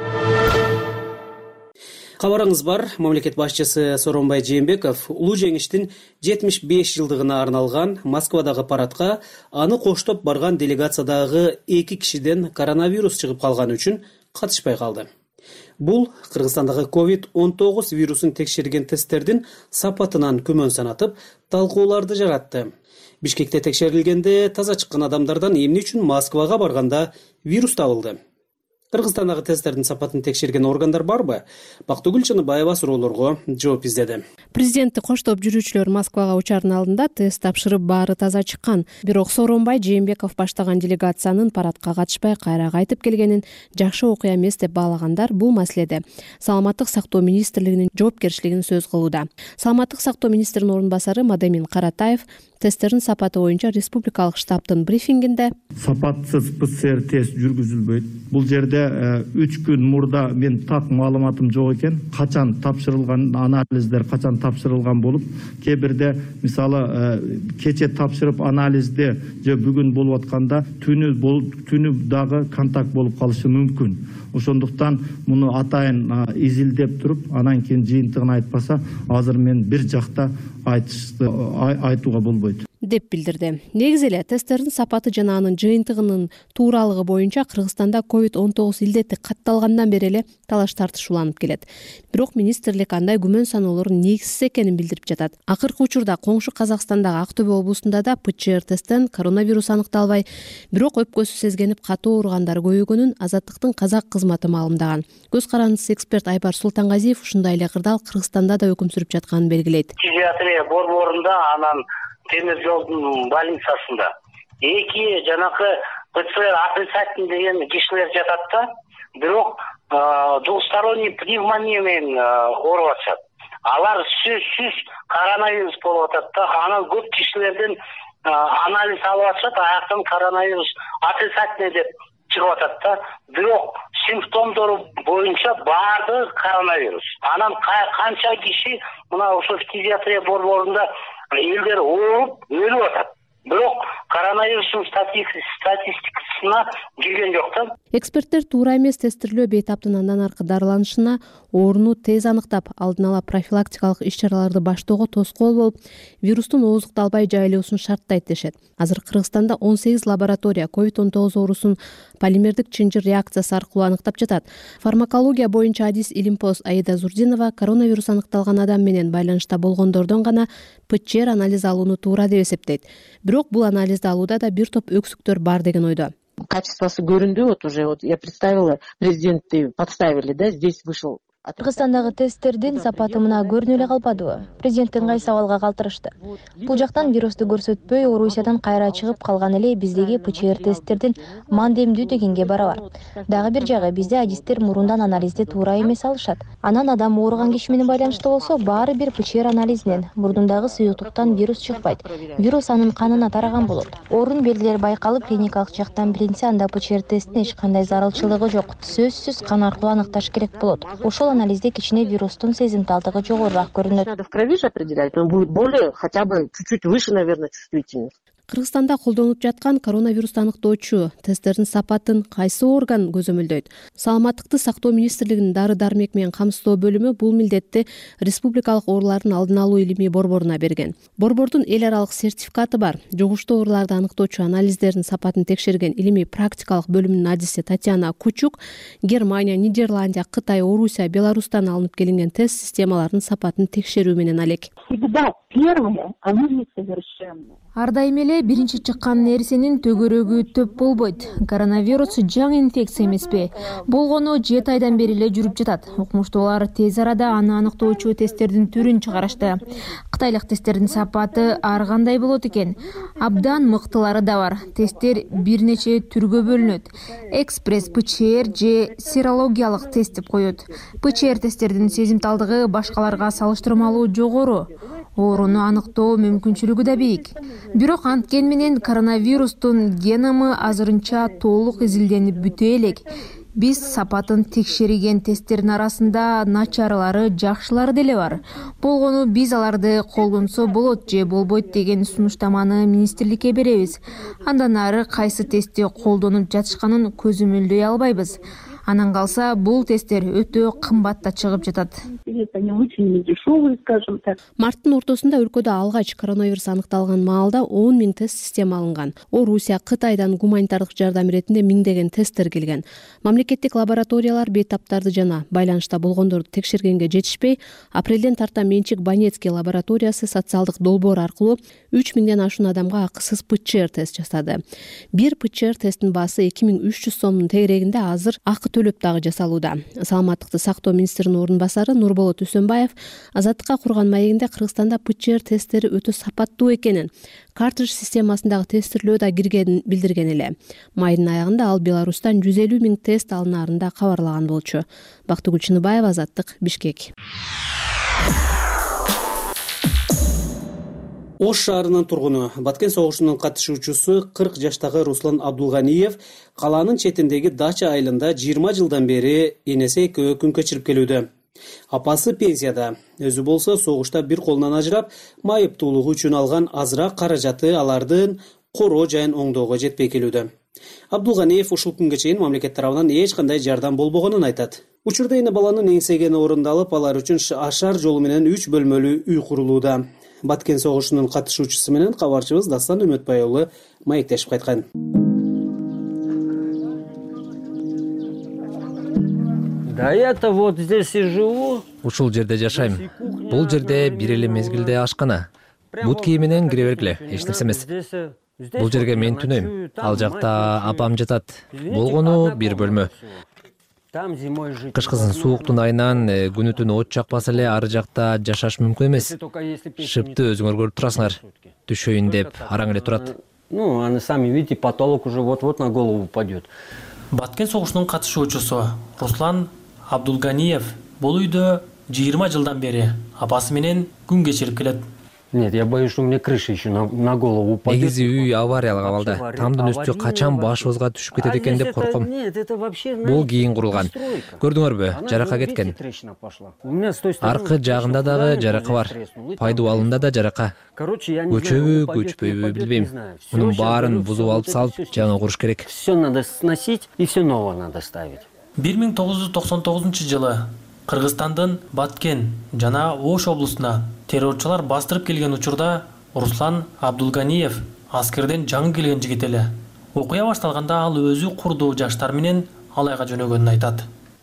Кабарыңыз бар, мамлекет башчысы Сооронбай Жээнбеков улуу жеңиштин жетимиш беш жылдыгына арналган Москвадагы парадка аны коштоп барган делегациядагы эки кишиден коронавирус чыгып калганы үчүн катышпай калды. Бул Кыргызстандагы ковид он тогуз вирусун текшерген тесттердин сапатынан күмөн санатып, талкууларды жаратты. Бишкекте текшерилгенде таза чыккан адамдардан эмне үчүн Москвага барганда вирус табылды? Кыргызстандагы тесттердин сапатын текшерген органдар барбы? Бактыгүл Чыныбаева суроолорго жооп издеди. Президентти коштоп жүрүүчүлөр Москвага учардын алдында тест тапшырып баары таза чыккан. Бирок Сооронбай Жээнбеков баштаган делегациянын парадка катышпай кайра кайтып келгенин жакшы окуя эмес деп баалагандар бул маселеде Саламаттык сактоо министрлигинин жоопкерчилигин сөз кылууда. Саламаттык сактоо министринин орун басары Мадемин Каратаев тесттердин сапаты боюнча республикалык штабтын брифингинде сапатсыз ПЦР тест жүргүзүлбөйт. Бул жерде үч күн мурда мен так маалыматым жок экен. Качан тапшырылган анализдер качан тапшырылган болуп, кээ бирде мисалы кече тапшырып анализде же бүгүн болуп атканда түнү түнү дагы контакт болуп калышы мүмкүн. Ошондуктан муну атайын изилдеп туруп, анан кийин жыйынтыгын айтпаса, азыр мен бир жакта айтышты айтууга болбойт деп билдирди. Негизи эле тесттердин сапаты жана анын жыйынтыгынын тууралыгы боюнча Кыргызстанда ковид он тогуз илдети катталгандан бери эле талаш тартышууланып келет. Бирок министрлик андай күмөн саноолордун негизсиз экенин билдирип жатат. Акыркы учурда коңшу Казакстандагы Актөбө облусунда да ПЧР тесттен коронавирус аныкталбай, бирок өпкөсү сезгенип катуу ооругандар көбөйгөнүн Азаттыктын казак кызматы маалымдаган. Көз карандысыз эксперт Айбар Султангазиев ушундай эле кырдаал Кыргызстанда да өкүм сүрүп жатканын белгилейт. Психиатрия борборунда анан темир жолдун больницасында эки жанакы ПЦР отрицательный деген кишилер жатат да, бирок двусторонний пневмония менен ооруп атышат. Алар сөзсүз коронавирус болуп атат да, анан көп кишилерден анализ алып атышат, аяктан коронавирус отрицательный деп чыгып атат да, бирок симптомдору боюнча баардыгы коронавирус. Анан канча киши мына ошо психиатрия борборунда элдер ооруп өлүп атат. Бирок коронавирустун статистикасына кирген жок да. Эксперттер туура эмес тестирлөө бейтаптын андан аркы дарыланышына, ооруну тез аныктап, алдын ала профилактикалык иш-чараларды баштоого тоскоол болуп, вирустун ооздукталбай жайылуусун шарттайт дешет. Азыр Кыргызстанда он сегиз лаборатория ковид он тогуз оорусун полимердик чынжыр реакциясы аркылуу аныктап жатат. Фармакология боюнча адис илимпоз Аида Зурдинова коронавирус аныкталган адам менен байланышта болгондордон гана ПЧР анализ алууну туура деп эсептейт. Бирок бул анализди алууда да бир топ өксүктөр бар деген ойдо. Качествосы көрүндү, вот уже вот я представила, президентты подставили, да, здесь вышел Кыргызстандагы тесттердин сапаты мына көрүнө эле калбадыбы? Президент ыңгай сабалга калтырышты. Бул жактан вирусту көрсөтпөй, Орусиядан кайра чыгып калган эле биздеги ПЧР тесттердин мандемдүү дегенге барабар. Дагы бир жагы, бизде адистер мурундан анализди туура эмес алышат. Анан адам ооруган киши менен байланыштуу болсо, баары бир ПЧР анализинен мурдундагы сыюктуктан вирус чыкпайт. Вирус анын канына тараган болот. Оорунун белгилери байкалып, клиникалык жактан билинсе, анда ПЧР тестинин эч кандай зарылчылыгы жок. Сөзсүз кан аркылуу аныкташ керек болот. Ошол анализде кичине вирустун сезимталдыгы жогорураак көрүнөт. Надо в крови же определять, он будет более, хотя бы чуть-чуть выше, наверное, чувствительность. Кыргызстанда колдонулуп жаткан коронавирусту аныктоочу тесттердин сапатын кайсы орган көзөмөлдөйт? Саламаттыкты сактоо министрлигинин дары дармек менен камсыздоо бөлүмү бул милдетти республикалык оорулардын алдын алуу илимий борборуна берген. Борбордун эл аралык сертификаты бар. Жугуштуу ооруларды аныктоочу анализдердин сапатын текшерген илимий практикалык бөлүмүнүн адиси Татьяна Кучук Германия, Нидерландия, Кытай, Орусия, Беларустан алынып келинген тест системаларынын сапатын текшерүү менен алек. Всегда первое, оно несовершенно. Ар дайым эле биринчи чыккан нерсенин төгөрөгү төп болбойт. Коронавирус жаңы инфекция эмеспи? Болгону жети айдан бери эле жүрүп жатат. Окумуштуулар тез арада аны аныктоочу тесттердин түрүн чыгарышты. Кытайлык тесттердин сапаты ар кандай болот экен? Абдан мыктылары да бар. Тесттер бир нече түргө бөлүнөт. Экспресс ПЧР же серологиялык тест деп коет. ПЧР тесттердин сезимталдыгы башкаларга салыштырмалуу жогору. Ооруну аныктоо мүмкүнчүлүгү да бийик. Бирок анткен менен коронавирустун геному азырынча толук изилденип бүтө элек. Биз сапатын текшерген тесттердин арасында начарлары, жакшылары деле бар. Болгону биз аларды колдонсо болот же болбойт деген сунуштаманы министрликке беребиз. Андан ары кайсы тестти колдонуп жатышканын көзөмөлдөй албайбыз. Анан калса бул тесттер өтө кымбатта чыгып жатат. Марттын ортосунда өлкөдө алгач коронавирус аныкталган маалда он миң тест система алынган. Орусия, Кытайдан гуманитардык жардам иретинде миңдеген тесттер келген. Мамлекеттик лабораториялар бейтаптарды жана байланышта болгондорду текшергенге жетишпей, апрелден тарта менчик Банецкий лабораториясы социалдык долбоор аркылуу үч миңден ашуун адамга акысыз ПЧР тест жасады. Бир ПЧР тесттин баасы эки миң үч жүз сомдун тегерегинде азыр акы төлөп дагы жасалууда. Саламаттыкты сактоо министринин орун басары Нурболот Үсөнбаев Азаттыкка курган маегинде Кыргызстанда ПЧР тесттери өтө сапаттуу экенин, картридж системасындагы тестирлөө да киргенин билдирген эле. Майдын аягында ал Беларустан жүз элүү миң тест алынаарын да кабарлаган болчу. Бактыгүл Чыныбаева, Азаттык, Бишкек. Ош шаарынын тургуну, Баткен согушунун катышуучусу кырк жаштагы Руслан Абдулганиев калаанын четиндеги дача айылында жыйырма жылдан бери энеси экөө күн кечирип келүүдө. Апасы пенсияда, өзү болсо согушта бир колунан ажырап, майыптуулугу үчүн алган азыраак каражаты алардын короо жайын оңдоого жетпей келүүдө. Абдулганиев ушул күнгө чейин мамлекет тарабынан эч кандай жардам болбогонун айтат. Учурда эне баланын эңсегени орундалып, алар үчүн ашар жолу менен үч бөлмөлүү үй курулууда. Баткен согушунун катышуучусу менен кабарчыбыз Дастан Үмөтбай уулу маектешип кайткан. Да я-то вот здесь и живу. Ушул жерде жашайм. Бул жерде бир эле мезгилде ашкана. Бут кийим менен кире бергиле, эч нерсе эмес. Бул жерге мен түнөйм. Ал жакта апам жатат. Болгону бир бөлмө. Кышкысын сууктун айынан күнү-түн от жакпаса эле ары жакта жашаш мүмкүн эмес. Шыпты өзүңөр көрүп турасыңар. Түшөйүн деп араң эле турат. Ну, а сами видите, потолок уже вот-вот на голову упадет. Баткен согушунун катышуучусу Руслан Абдулганиев бул үйдө жыйырма жылдан бери апасы менен күн кечирип келет. Нет, я боюсь, что у меня крыша еще на, на голову упадет. Негизи үй авариялык абалда. Тамдын үстү качан башыбызга түшүп кетет экен деп корком. Бул кийин курулган. Көрдүңөрбү, жарака кеткен. Аркы жагында дагы жарака бар. Пайдубалында да жарака. Көчөбү, көчпөйбү билбейм. Мунун баарын бузуп алып салып, жаңы куруш керек. Все надо сносить и все новое надо ставить. бир миң тогуз жүз токсон тогузунчу жылы Кыргызстандын Баткен жана Ош облусуна террорчулар бастырып келген учурда Руслан Абдулганиев аскерден жаңы келген жигит эле. Окуя башталганда ал өзү курдуу жаштар менен алайга жөнөгөнүн айтат.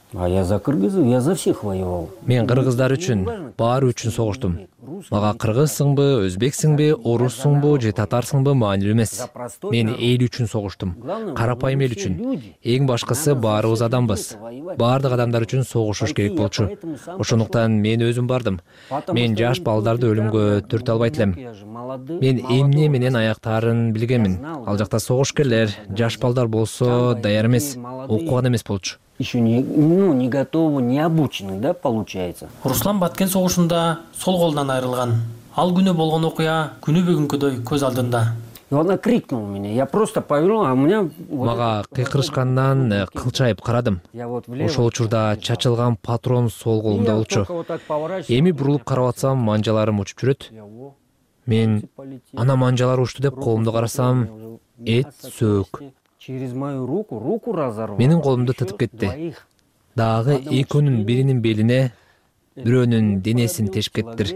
А я за кыргызов, я за всех воевал. Мен кыргыздар үчүн, баары үчүн согуштум. Мага кыргызсыңбы, өзбексиңби, оруссуңбу же татарсыңбы маанилүү эмес. Мен эл үчүн согуштум. Карапайым эл үчүн. Эң башкысы баарыбыз адамбыз. Баардык адамдар үчүн согушуш керек болчу. Ошондуктан мен өзүм бардым. Мен жаш балдарды өлүмгө төртө албайт элем. Мен эмне менен аяктаарын билгенмин. Ал жакта согушкерлер, жаш балдар болсо даяр эмес, окуган эмес болчу. Еще не, ну, не готовы, не обучены, да, получается. Руслан Баткен согушунда сол колунан айрылган. Ал күнү болгон окуя күнү бүгүнкүдөй көз алдында. И она крикнула меня, я просто повернул, а у меня... Мага кыйкырышкандан кылчайып карадым. Ошол учурда чачылган патрон сол колумда болчу. Эми бурулуп карап атсам, манжаларым учуп жүрөт. Мен ана манжалар учту деп колумду карасам, эт сөөк. Через мою руку, руку разорвал. Менин колумду тытып кетти. Дагы экөөнүн биринин белине, бирөөнүн денесин тешип кеттир.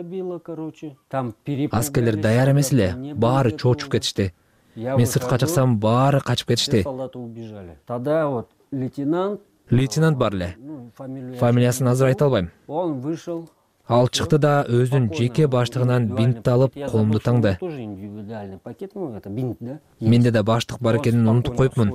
Аскерлер даяр эмес эле, баары чоочуп кетишти. Мен сыртка чыксам, баары качып кетишти. Тогда вот лейтенант... Лейтенант бар эле. Фамилиясын азыр айта албайм. Он вышел. Ал чыкты да өзүнүн жеке баштыгынан бинтти алып колумду таңды. Менде да баштык бар экенин унутуп коюпмун.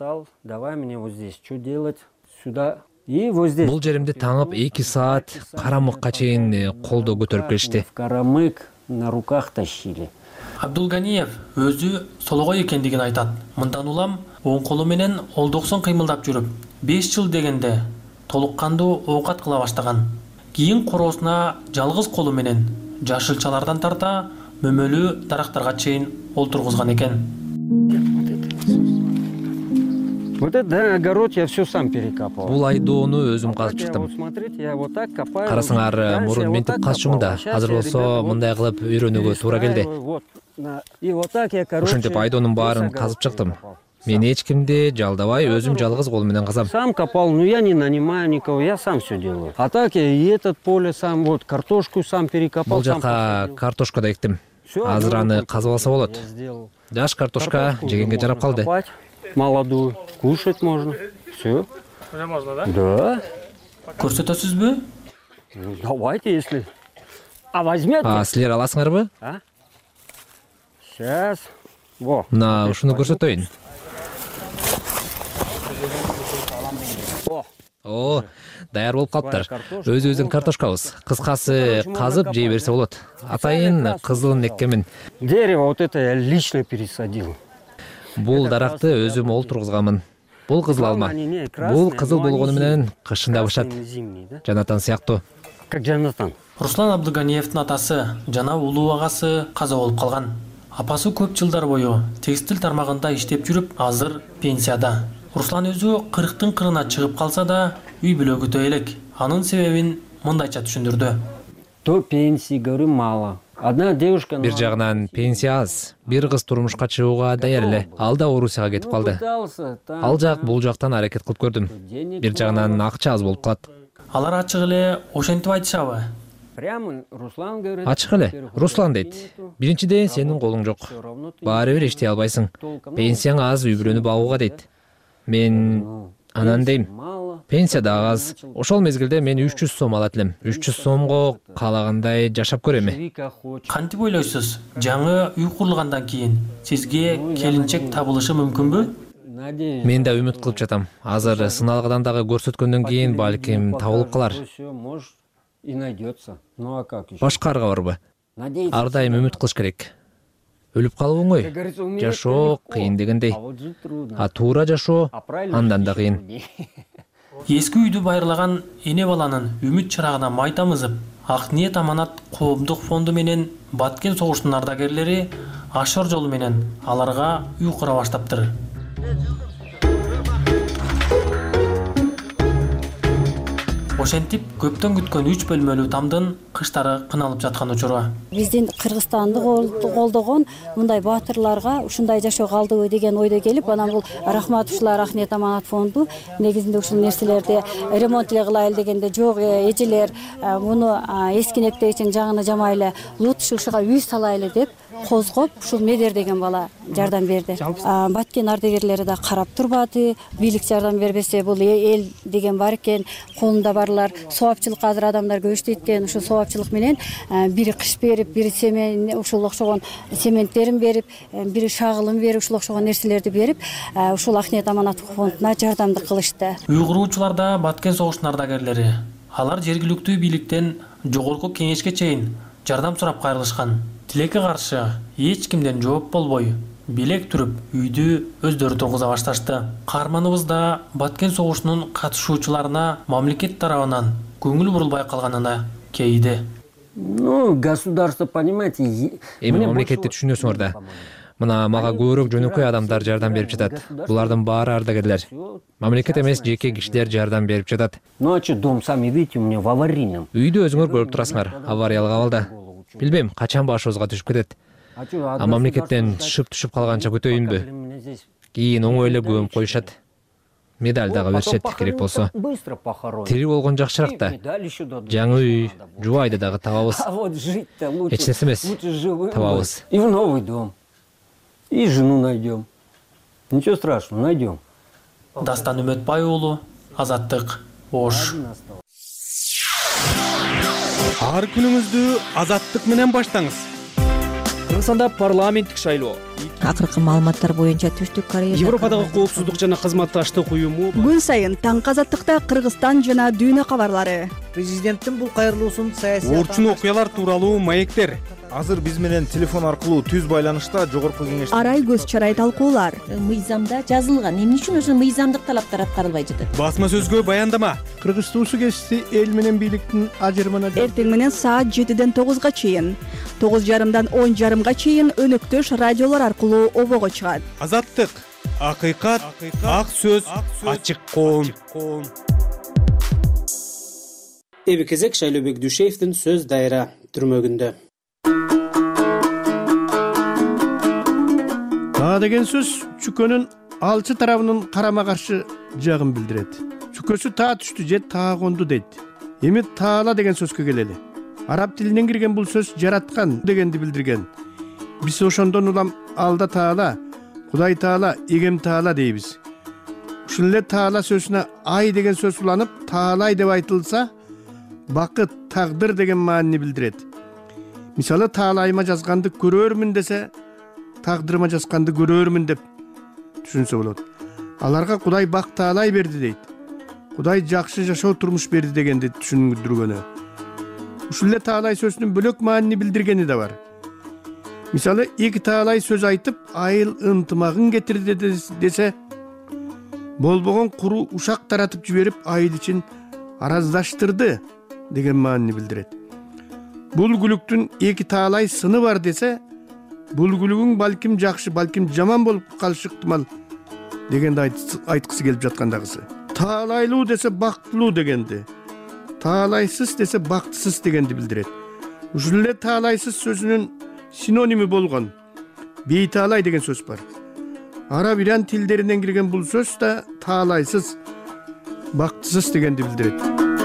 Бул жеримди таңып эки саат карамыкка чейин колдо көтөрүп келишти. Карамык на руках тащили. Абдулганиев өзү сологой экендигин айтат. Мындан улам оң колу менен олдоксун кыймылдап жүрүп, беш жыл дегенде толук кандуу оокат кыла баштаган. Кийин короосуна жалгыз колу менен жашылчалардан тарта мөмөлүү дарактарга чейин олтургузган экен. Вот это огород я все сам перекапывал. Бул айдоону өзүм казып чыктым. Карасаңар, мурун ментип казчумун да. Азыр болсо мындай кылып үйрөнүүгө туура келди. Ошентип айдоонун баарын казып чыктым. Мен эч кимди жалдабай, өзүм жалгыз кол менен казам. Сам копал, но я не нанимаю никого, я сам все делаю. А так я и этот поле сам, вот картошку сам перекопал. Бул жака картошка да эктим. Азыр аны казып алса болот. Жаш картошка жегенге жарап калды. Молодую, кушать можно. Все. Уже можно, да? Да. Көрсөтөсүзбү? Давайте, если... А возьмете? А силер аласыңарбы? А? Сейчас. Во. На, ушуну көрсөтөйүн. О, даяр болуп калыптыр. Өз-өзүң картошкабыз. Кыскасы, казып жей берсе болот. Атайын кызылын эккенмин. Дерево вот это я лично пересадил. Бул даракты өзүм олтургузганмын. Бул кызыл алма. Бул кызыл болгону менен кышында бышат. Жанатан сыяктуу. Как Жанатан. Руслан Абдулганиевдин атасы жана улуу агасы каза болуп калган. Апасы көп жылдар бою текстил тармагында иштеп жүрүп, азыр пенсияда. Руслан өзү кырктын кырына чыгып калса да, үй бүлө күтө элек. Анын себебин мындайча түшүндүрдү. То пенсии, говорю, мало. Одна девушка... Бир жагынан пенсия аз. Бир кыз турмушка чыгууга даяр эле. Ал да Орусияга кетип калды. Ал жак бул жактан аракет кылып көрдүм. Бир жагынан акча аз болуп калат. Алар ачык эле ошентип айтышабы? Ачык эле. Руслан дейт. Биринчиден сенин колуң жок. Баары бир иштей албайсың. Пенсияң аз, үй бүлөнү багууга дейт. Мен анан дейм. Пенсия да аз. Ошол мезгилде мен үч жүз сом алат элем. үч жүз сомго каалагандай жашап көрөм. Кантип ойлойсуз? Жаңы үй курулгандан кийин сизге келинчек табылышы мүмкүнбү? Мен да үмүт кылып жатам. Азыр сыналгыдан дагы көрсөткөндөн кийин балким табылып калар. Башка арга барбы? Ар дайым үмүт кылыш керек. Өлүп калуу оңой. Жашоо кыйын дегендей. А туура жашоо андан да кыйын. Эски үйдү байырлаган эне баланын үмүт чырагына май тамызып, Ак ниет аманат коомдук фонду менен Баткен согушунун ардагерлери ашар жолу менен аларга үй кура баштаптыр. ошентип көптөн күткөн үч бөлмөлүү тамдын кыштары кыналып жаткан учуру. Биздин Кыргызстанды колдогон мындай баатырларга ушундай жашоо калдыбы деген ойдо келип, анан бул Рахматовчулар Ахмет Аманат фонду негизинде ушул нерселерди ремонт эле кылайлы дегенде, жок эжелер муну эскинектегичин жагына жамай эле лут ушуга үй салайлы деп козгоп, ушул Медер деген бала жардам берди. Баткен ардагерлери да карап турбады. Бийлик жардам бербесе, бул эл деген бар экен, колунда барлар соопчулукка азыр адамдар көп иштейт экен. Ушул соопчулук менен бири кыш берип, бири семен, ушул окшогон сементтерин берип, бири шагылын берип, ушул окшогон нерселерди берип, ушул Ахмет Аманатов фондуна жардамды кылышты. Үй куруучулар да Баткен согуштун ардагерлери. Алар жергиликтүү бийликтен жогорку кеңешке чейин жардам сурап кайрылышкан. Тилекке каршы эч кимден жооп болбой, белек түрүп, үйдү өздөрү тургуза башташты. Каарманыбыз да Баткен согушунун катышуучуларына мамлекет тарабынан көңүл бурулбай калганына кейиди. Ну, государство, понимаете, эми мамлекетти түшүнөсүңөр да. Мына мага көбүрөөк жөнөкөй адамдар жардам берип жатат. Булардын баары ардагерлер. Мамлекет эмес, жеке кишилер жардам берип жатат. Ну, а что, дом, сами видите, у меня в аварийном. Үйдү өзүңөр көрүп турасыңар, авариялык абалда. Билбейм, качан башыбызга түшүп кетет. А мамлекеттен шып түшүп калганча күтөйүнбү? Кийин оңой эле көмүп коюшат. Медаль дагы беришет керек болсо. Тирүү болгон жакшыраак да. Жаңы үй, жубайды дагы табабыз. Эч нерсе эмес, табабыз. И в новый дом. И жену найдем. Ничего страшного, найдем. Дастан Үмөтбай уулу, Азаттык, Ош. Ар күнүңүздү Азаттык менен баштаңыз. Кыргызстанда парламенттик шайлоо. Акыркы маалыматтар боюнча Түштүк Корея Европадагы коопсуздук жана кызматташтык уюму күн сайын таңкы Азаттыкта Кыргызстан жана дүйнө кабарлары. Президенттин бул кайрылуусун саясий орчун окуялар тууралуу маектер. Азыр биз менен телефон аркылуу түз байланышта жогорку кеңеш арай көз чарай талкуулар. Мыйзамда жазылган, эмне үчүн ошо мыйзамдык талаптар аткарылбай жатат? Басма сөзгө баяндама. Кыргызстан суу кесиси эл менен бийликтин ажырымына эртең менен саат жетиден тогузга чейин, тогуз жарымдан он жарымга чейин өнөктөш радиолор аркылуу обого чыгат. Азаттык, акыйкат, ак сөз, ачык коом. Эби кезек Шайлообек Дүйшеевдин сөз дайра түрмөгүндө. Таа деген сөз чүкөнүн алчы тарабынын карама каршы жагын билдирет. Чүкөсү таа түштү же таа конду дейт. Эми таала деген сөзгө келели. Араб тилинен кирген бул сөз жараткан дегенди билдирген. Биз ошондон улам алда таала, Кудай таала, эгем таала дейбиз. Ушул эле таала сөзүнө ай деген сөз уланып, таалай деп айтылса, бакыт, тагдыр деген маанини билдирет. Мисалы, таалайыма жазганды көрөрмүн десе, тагдырыма жазганды көрөрмүн деп түшүнсө болот. Аларга Кудай бак таалай берди дейт. Кудай жакшы жашоо турмуш берди дегенди түшүндүргөнү. Ушул эле таалай сөзүнүн бөлөк маанини билдиргени да бар. Мисалы, эки таалай сөз айтып, айыл ынтымагын кетирди десе, болбогон куру ушак таратып жиберип, айыл ичин араздаштырды деген маанини билдирет. Бул күлүктүн эки таалай сыны бар десе, бул күлүгүң балким жакшы, балким жаман болуп калышы ыктымал дегенди айткысы келип жаткандагысы. Таалайлуу десе бактылуу дегенди, таалайсыз десе бактысыз дегенди билдирет. Ушул эле таалайсыз сөзүнүн синоними болгон бейтаалай деген сөз бар. Араб иран тилдеринен кирген бул сөз да таалайсыз, бактысыз дегенди билдирет.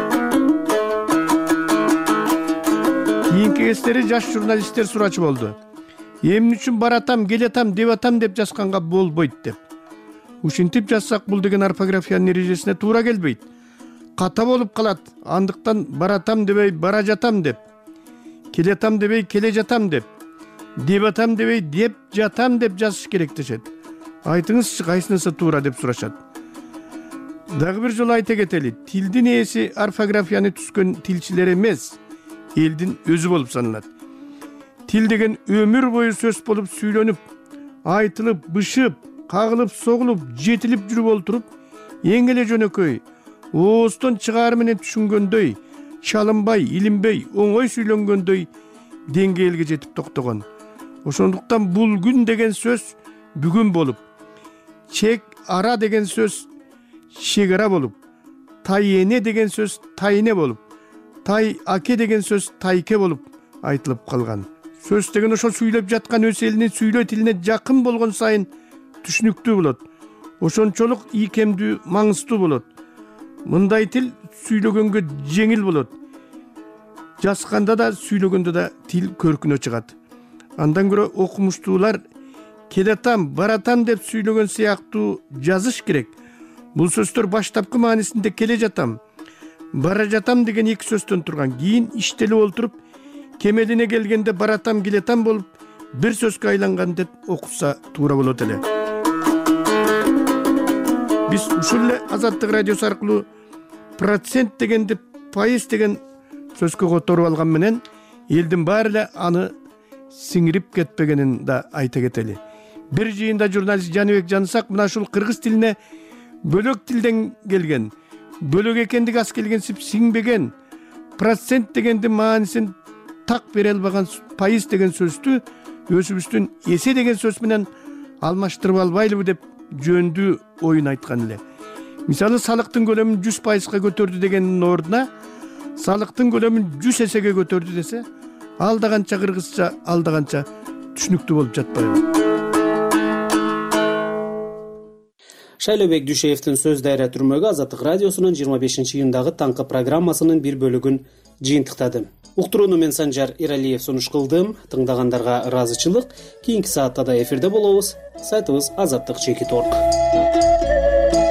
Кийинки кездери жаш журналисттер сурачу болду. Эмне үчүн баратам, келатам, деп атам деп жазганга болбойт деп. Ушинтип жазсак бул деген орфографиянын эрежесине туура келбейт. Ката болуп калат. Андыктан баратам дебей бара жатам деп, келатам дебей келе жатам деп, деп атам дебей деп жатам деп жазыш керек дешет. Айтыңызчы, кайсынысы туура деп сурашат. Дагы бир жолу айта кетели, тилдин ээси орфографияны түзгөн тилчилер эмес, элдин өзү болуп саналат. Тил деген өмүр бою сөз болуп сүйлөнүп, айтылып, бышып, кагылып, согулуп, жетилип жүрүп олтуруп, эң эле жөнөкөй, ооздон чыгаар менен түшүнгөндөй, чалынбай, илинбей, оңой сүйлөнгөндөй деңгээлге жетип токтогон. Ошондуктан бул күн деген сөз бүгүн болуп, чек ара деген сөз чек ара болуп, тай эне деген сөз тайне болуп, тай аке деген сөз тайке болуп айтылып калган. Сөз деген ошо сүйлөп жаткан өз элинин сүйлөө тилине жакын болгон сайын түшүнүктүү болот. Ошончолук ийкемдүү, маңыздуу болот. Мындай тил сүйлөгөнгө жеңил болот. Жазганда да, сүйлөгөндө да тил көркүнө чыгат. Андан көрө окумуштуулар келатам, баратам деп сүйлөгөн сыяктуу жазыш керек. Бул сөздөр баштапкы маанисинде келе жатам, бара жатам деген эки сөздөн турган. Кийин иштелип олтуруп, кемелине келгенде баратам, келетам болуп, бир сөзгө айланган деп окуса туура болот эле. Биз ушул эле Азаттык радиосу аркылуу процент дегенди пайыз деген сөзгө которуп алган менен элдин баары эле аны сиңирип кетпегенин да айта кетели. Бир жыйында журналист Жаныбек Жанысак мына ушул кыргыз тилине бөлөк тилден келген, бөлөк экендиги аз келгенсип сиңбеген, процент дегенди маанисин так бере албаган пайыз деген сөздү өзүбүздүн эсе деген сөз менен алмаштырып албайлыбы деп жөндүү оюн айткан эле. Мисалы салыктын көлөмүн жүз пайызга көтөрдү дегендин ордуна салыктын көлөмүн жүз эсеге көтөрдү десе, ал да канча кыргызча, ал да канча түшүнүктүү болуп жатпайбы? Шайлообек Дүйшеевдин сөз дайра түрмөгү Азаттык радиосунун жыйырма бешинчи июндагы таңкы программасынын бир бөлүгүн жыйынтыктады. Уктурууну мен Санжар Иралиев сунуш кылдым. Тыңдагандарга ыраазычылык. Кийинки саатта да эфирде болобуз. Сайтыбыз азаттык чекит точка орг.